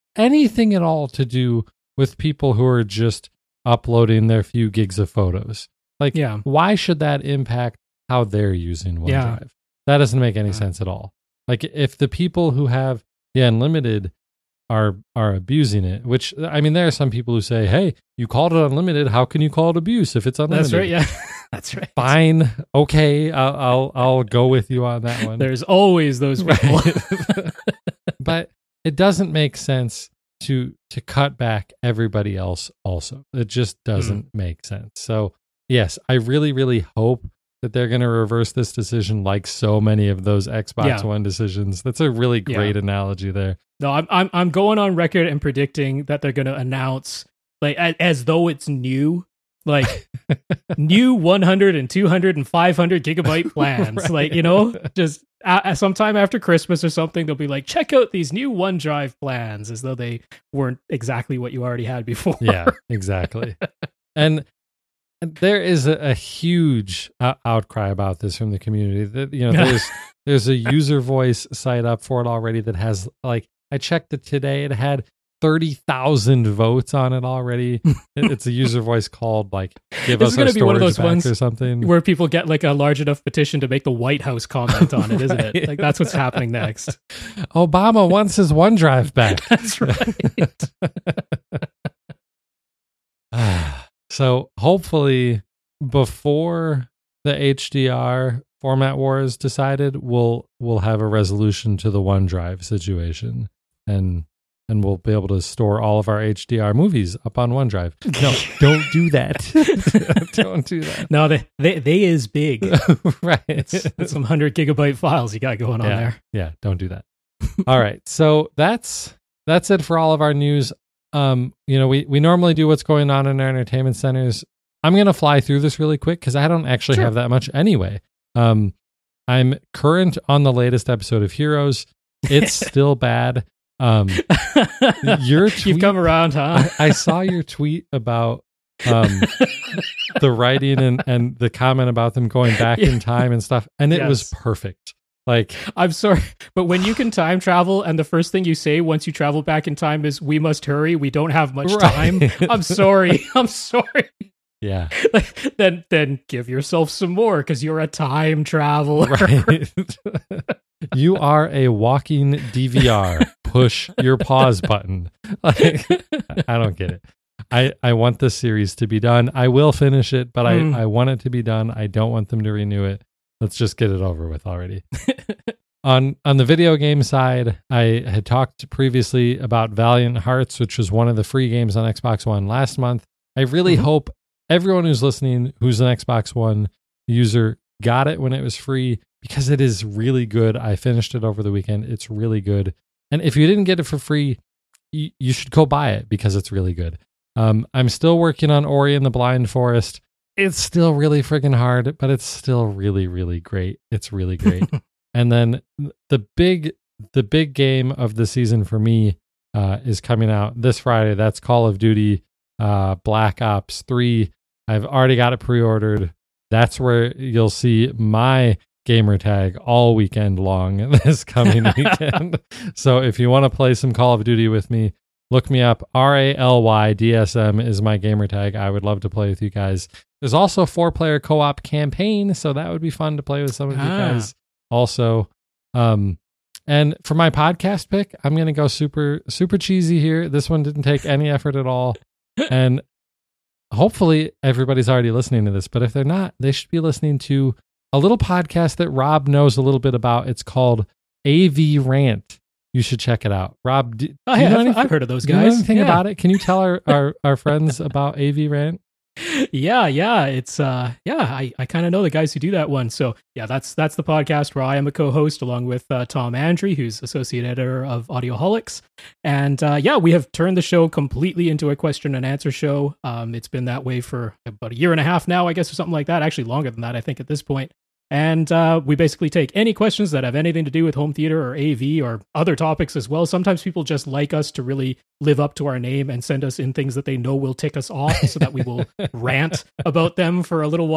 anything at all to do with people who are just uploading their few gigs of photos. Like, why should that impact how they're using OneDrive? Yeah. That doesn't make any sense at all. Like, if the people who have the unlimited are abusing it, which, I mean, there are some people who say, hey, you called it unlimited, how can you call it abuse if it's unlimited? That's right, yeah. That's right. Fine. Okay, I'll go with you on that one. There's always those people. Right. But it doesn't make sense to cut back everybody else also. It just doesn't make sense. So, yes, I really, really hope that they're going to reverse this decision like so many of those Xbox One decisions. That's a really great analogy there. No, I'm going on record and predicting that they're going to announce, like, as though it's new, like new 100 and 200 and 500 gigabyte plans. Right. Like, you know, just sometime after Christmas or something, they'll be like, check out these new OneDrive plans, as though they weren't exactly what you already had before. Yeah, exactly. And there is a huge outcry about this from the community. That, you know, there's a user voice site up for it already that has, like, I checked it today. It had 30,000 votes on it already. It's a user voice called, like, give us our storage back or something, where people get like a large enough petition to make the White House comment on it, isn't it? Like, that's what's happening next. Obama wants his OneDrive back. That's right. So hopefully before the HDR format war is decided, we'll have a resolution to the OneDrive situation, and we'll be able to store all of our HDR movies up on OneDrive. No, don't do that. Don't do that. No, they is big. Right. It's some 100 gigabyte files you got going on there. Yeah, don't do that. All right. So that's it for all of our news. You know, we normally do what's going on in our entertainment centers. I'm going to fly through this really quick because I don't actually have that much anyway. I'm current on the latest episode of Heroes. It's still bad. Your tweet, you've come around, huh? I saw your tweet about the writing and the comment about them going back in time and stuff, and it was perfect. Like, I'm sorry, but when you can time travel and the first thing you say once you travel back in time is, we must hurry, we don't have much time. I'm sorry. Yeah. Then give yourself some more, because you're a time traveler. Right. You are a walking DVR. Push your pause button. Like, I don't get it. I want this series to be done. I will finish it, but I want it to be done. I don't want them to renew it. Let's just get it over with already. On the video game side, I had talked previously about Valiant Hearts, which was one of the free games on Xbox One last month. I really hope everyone who's listening who's an Xbox One user got it when it was free, because it is really good. I finished it over the weekend. It's really good. And if you didn't get it for free, you should go buy it, because it's really good. I'm still working on Ori and the Blind Forest. It's still really friggin' hard, but it's still really, really great. It's really great. And then the big game of the season for me is coming out this Friday. That's Call of Duty Black Ops 3. I've already got it pre-ordered. That's where you'll see my gamer tag all weekend long this coming weekend. So if you want to play some Call of Duty with me, look me up. RALYDSM is my gamer tag. I would love to play with you guys. There's also a 4-player co-op campaign, so that would be fun to play with some of you guys also. And for my podcast pick, I'm going to go super, super cheesy here. This one didn't take any effort at all. And hopefully everybody's already listening to this, but if they're not, they should be listening to a little podcast that Rob knows a little bit about. It's called AV Rant. You should check it out. Rob, I've heard of those guys. Do you know anything about it? Can you tell our friends about AV Rant? Yeah. It's I kind of know the guys who do that one. So yeah, that's the podcast where I am a co-host along with Tom Andry, who's associate editor of Audioholics. And we have turned the show completely into a question and answer show. It's been that way for about 1.5 years now, I guess, or something like that. Actually longer than that, I think, at this point. And we basically take any questions that have anything to do with home theater or AV or other topics as well. Sometimes people just like us to really live up to our name and send us in things that they know will tick us off so that we will rant about them for a little while.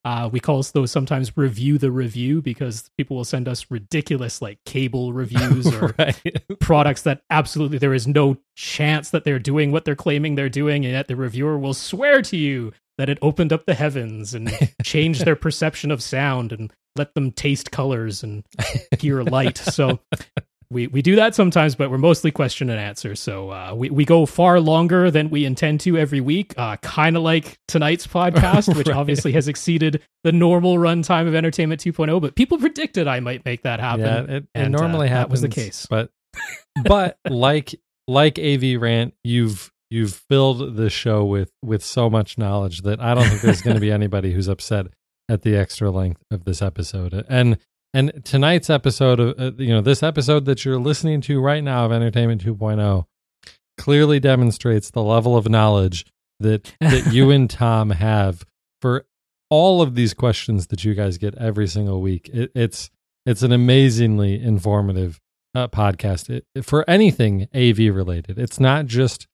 We call those sometimes review the review because people will send us ridiculous like cable reviews or products that absolutely there is no chance that they're doing what they're claiming they're doing, and yet the reviewer will swear to you that it opened up the heavens and changed their perception of sound and let them taste colors and hear light. So we do that sometimes, but we're mostly question and answer. So we go far longer than we intend to every week, kind of like tonight's podcast, which obviously has exceeded the normal runtime of Entertainment 2.0. But people predicted I might make that happen. Yeah, it normally happens. That was the case. But like AV Rant, you've filled the show with so much knowledge that I don't think there's going to be anybody who's upset at the extra length of this episode. And tonight's episode of, this episode that you're listening to right now of Entertainment 2.0 clearly demonstrates the level of knowledge that you and Tom have for all of these questions that you guys get every single week. It's an amazingly informative podcast for anything AV related. It's not just,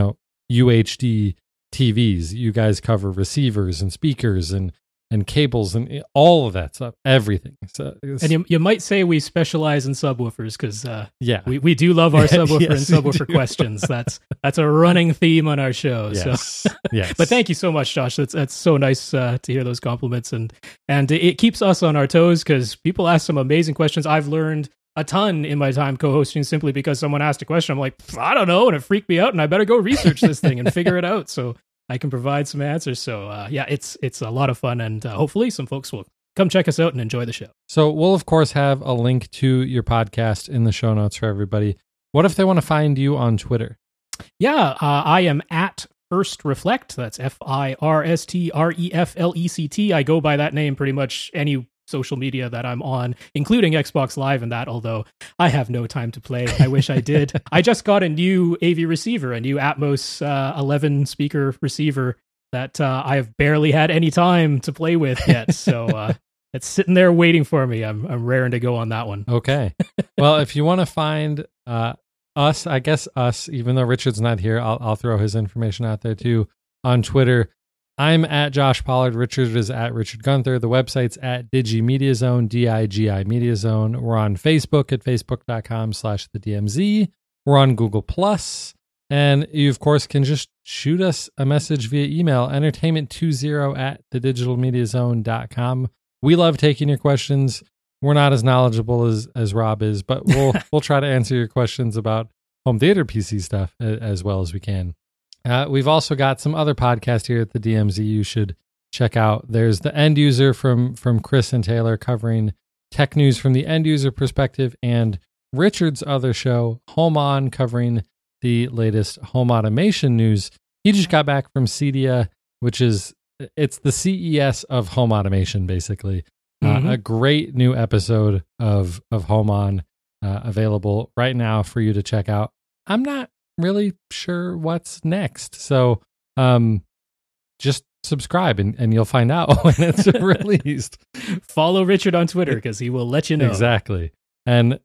UHD TVs. You guys cover receivers and speakers and cables and all of that stuff, everything. So and you might say we specialize in subwoofers because we do love our subwoofer and subwoofer questions. That's a running theme on our show. Yes. So. Yes. But thank you so much, Josh. That's so nice to hear those compliments, and it keeps us on our toes because people ask some amazing questions. I've learned a ton in my time co-hosting simply because someone asked a question. I'm like, I don't know, and it freaked me out, and I better go research this thing and figure it out. So I can provide some answers. So it's a lot of fun, and hopefully some folks will come check us out and enjoy the show. So we'll of course have a link to your podcast in the show notes for everybody. What if they want to find you on Twitter? Yeah, I am at First Reflect. That's FIRSTREFLECT. I go by that name pretty much any social media that I'm on, including Xbox Live and that, although I have no time to play. I wish I did. I just got a new AV receiver, a new Atmos 11 speaker receiver that I have barely had any time to play with yet. So it's sitting there waiting for me. I'm raring to go on that one. Okay. Well, if you want to find us, even though Richard's not here, I'll throw his information out there too on Twitter. I'm at Josh Pollard. Richard is at Richard Gunther. The website's at DigiMediaZone, DIGI Media Zone. We're on Facebook at facebook.com/thedmz. We're on Google+. And you, of course, can just shoot us a message via email, entertainment20@thedigitalmediazone.com. We love taking your questions. We're not as knowledgeable as Rob is, but we'll try to answer your questions about home theater PC stuff as well as we can. We've also got some other podcasts here at the DMZ you should check out. There's The End User from Chris and Taylor covering tech news from the end user perspective, and Richard's other show, Home On, covering the latest home automation news. He just got back from CEDIA, it's the CES of home automation, basically. A great new episode of Home On available right now for you to check out. I'm not really sure what's next, so just subscribe and you'll find out when it's released. Follow Richard on Twitter because he will let you know. Exactly. And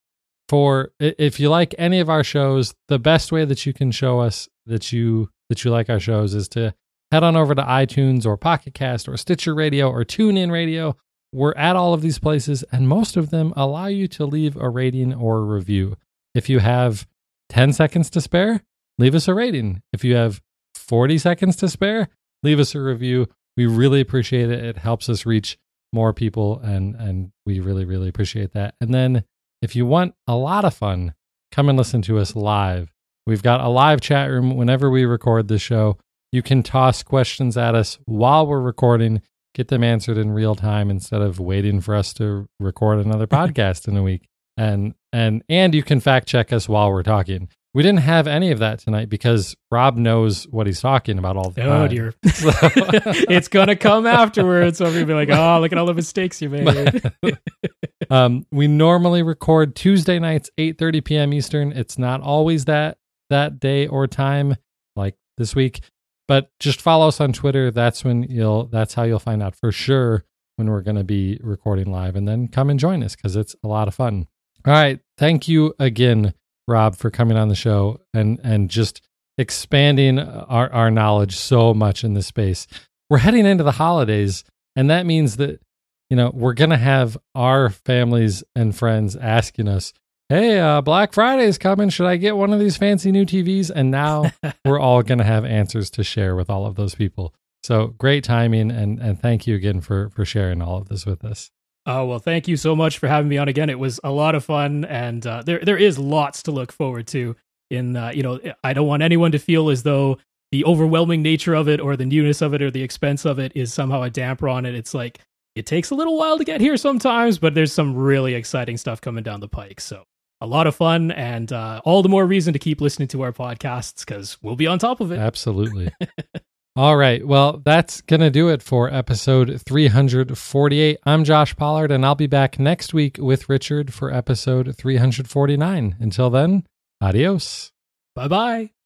if you like any of our shows, the best way that you can show us that you like our shows is to head on over to iTunes or Pocket Cast or Stitcher Radio or TuneIn Radio. We're at all of these places, and most of them allow you to leave a rating or a review. If you have 10 seconds to spare, leave us a rating. If you have 40 seconds to spare, leave us a review. We really appreciate it. It helps us reach more people, and we really, really appreciate that. And then if you want a lot of fun, come and listen to us live. We've got a live chat room whenever we record the show. You can toss questions at us while we're recording, get them answered in real time instead of waiting for us to record another podcast in a week. And you can fact check us while we're talking. We didn't have any of that tonight because Rob knows what he's talking about all the time. Oh, dear. It's going to come afterwards. So I'm going to be like, oh, look at all the mistakes you made. We normally record Tuesday nights, 8:30 p.m. Eastern. It's not always that day or time like this week, but just follow us on Twitter. That's how you'll find out for sure when we're going to be recording live, and then come and join us because it's a lot of fun. All right. Thank you again, Rob, for coming on the show and just expanding our knowledge so much in this space. We're heading into the holidays, And that means that, we're going to have our families and friends asking us, hey, Black Friday is coming. Should I get one of these fancy new TVs? And now we're all going to have answers to share with all of those people. So great timing. And thank you again for sharing all of this with us. Oh, well, thank you so much for having me on again. It was a lot of fun. And there is lots to look forward to. I don't want anyone to feel as though the overwhelming nature of it or the newness of it or the expense of it is somehow a damper on it. It's like, it takes a little while to get here sometimes, but there's some really exciting stuff coming down the pike. So a lot of fun, and all the more reason to keep listening to our podcasts because we'll be on top of it. Absolutely. All right. Well, that's going to do it for episode 348. I'm Josh Pollard, and I'll be back next week with Richard for episode 349. Until then, adios. Bye-bye.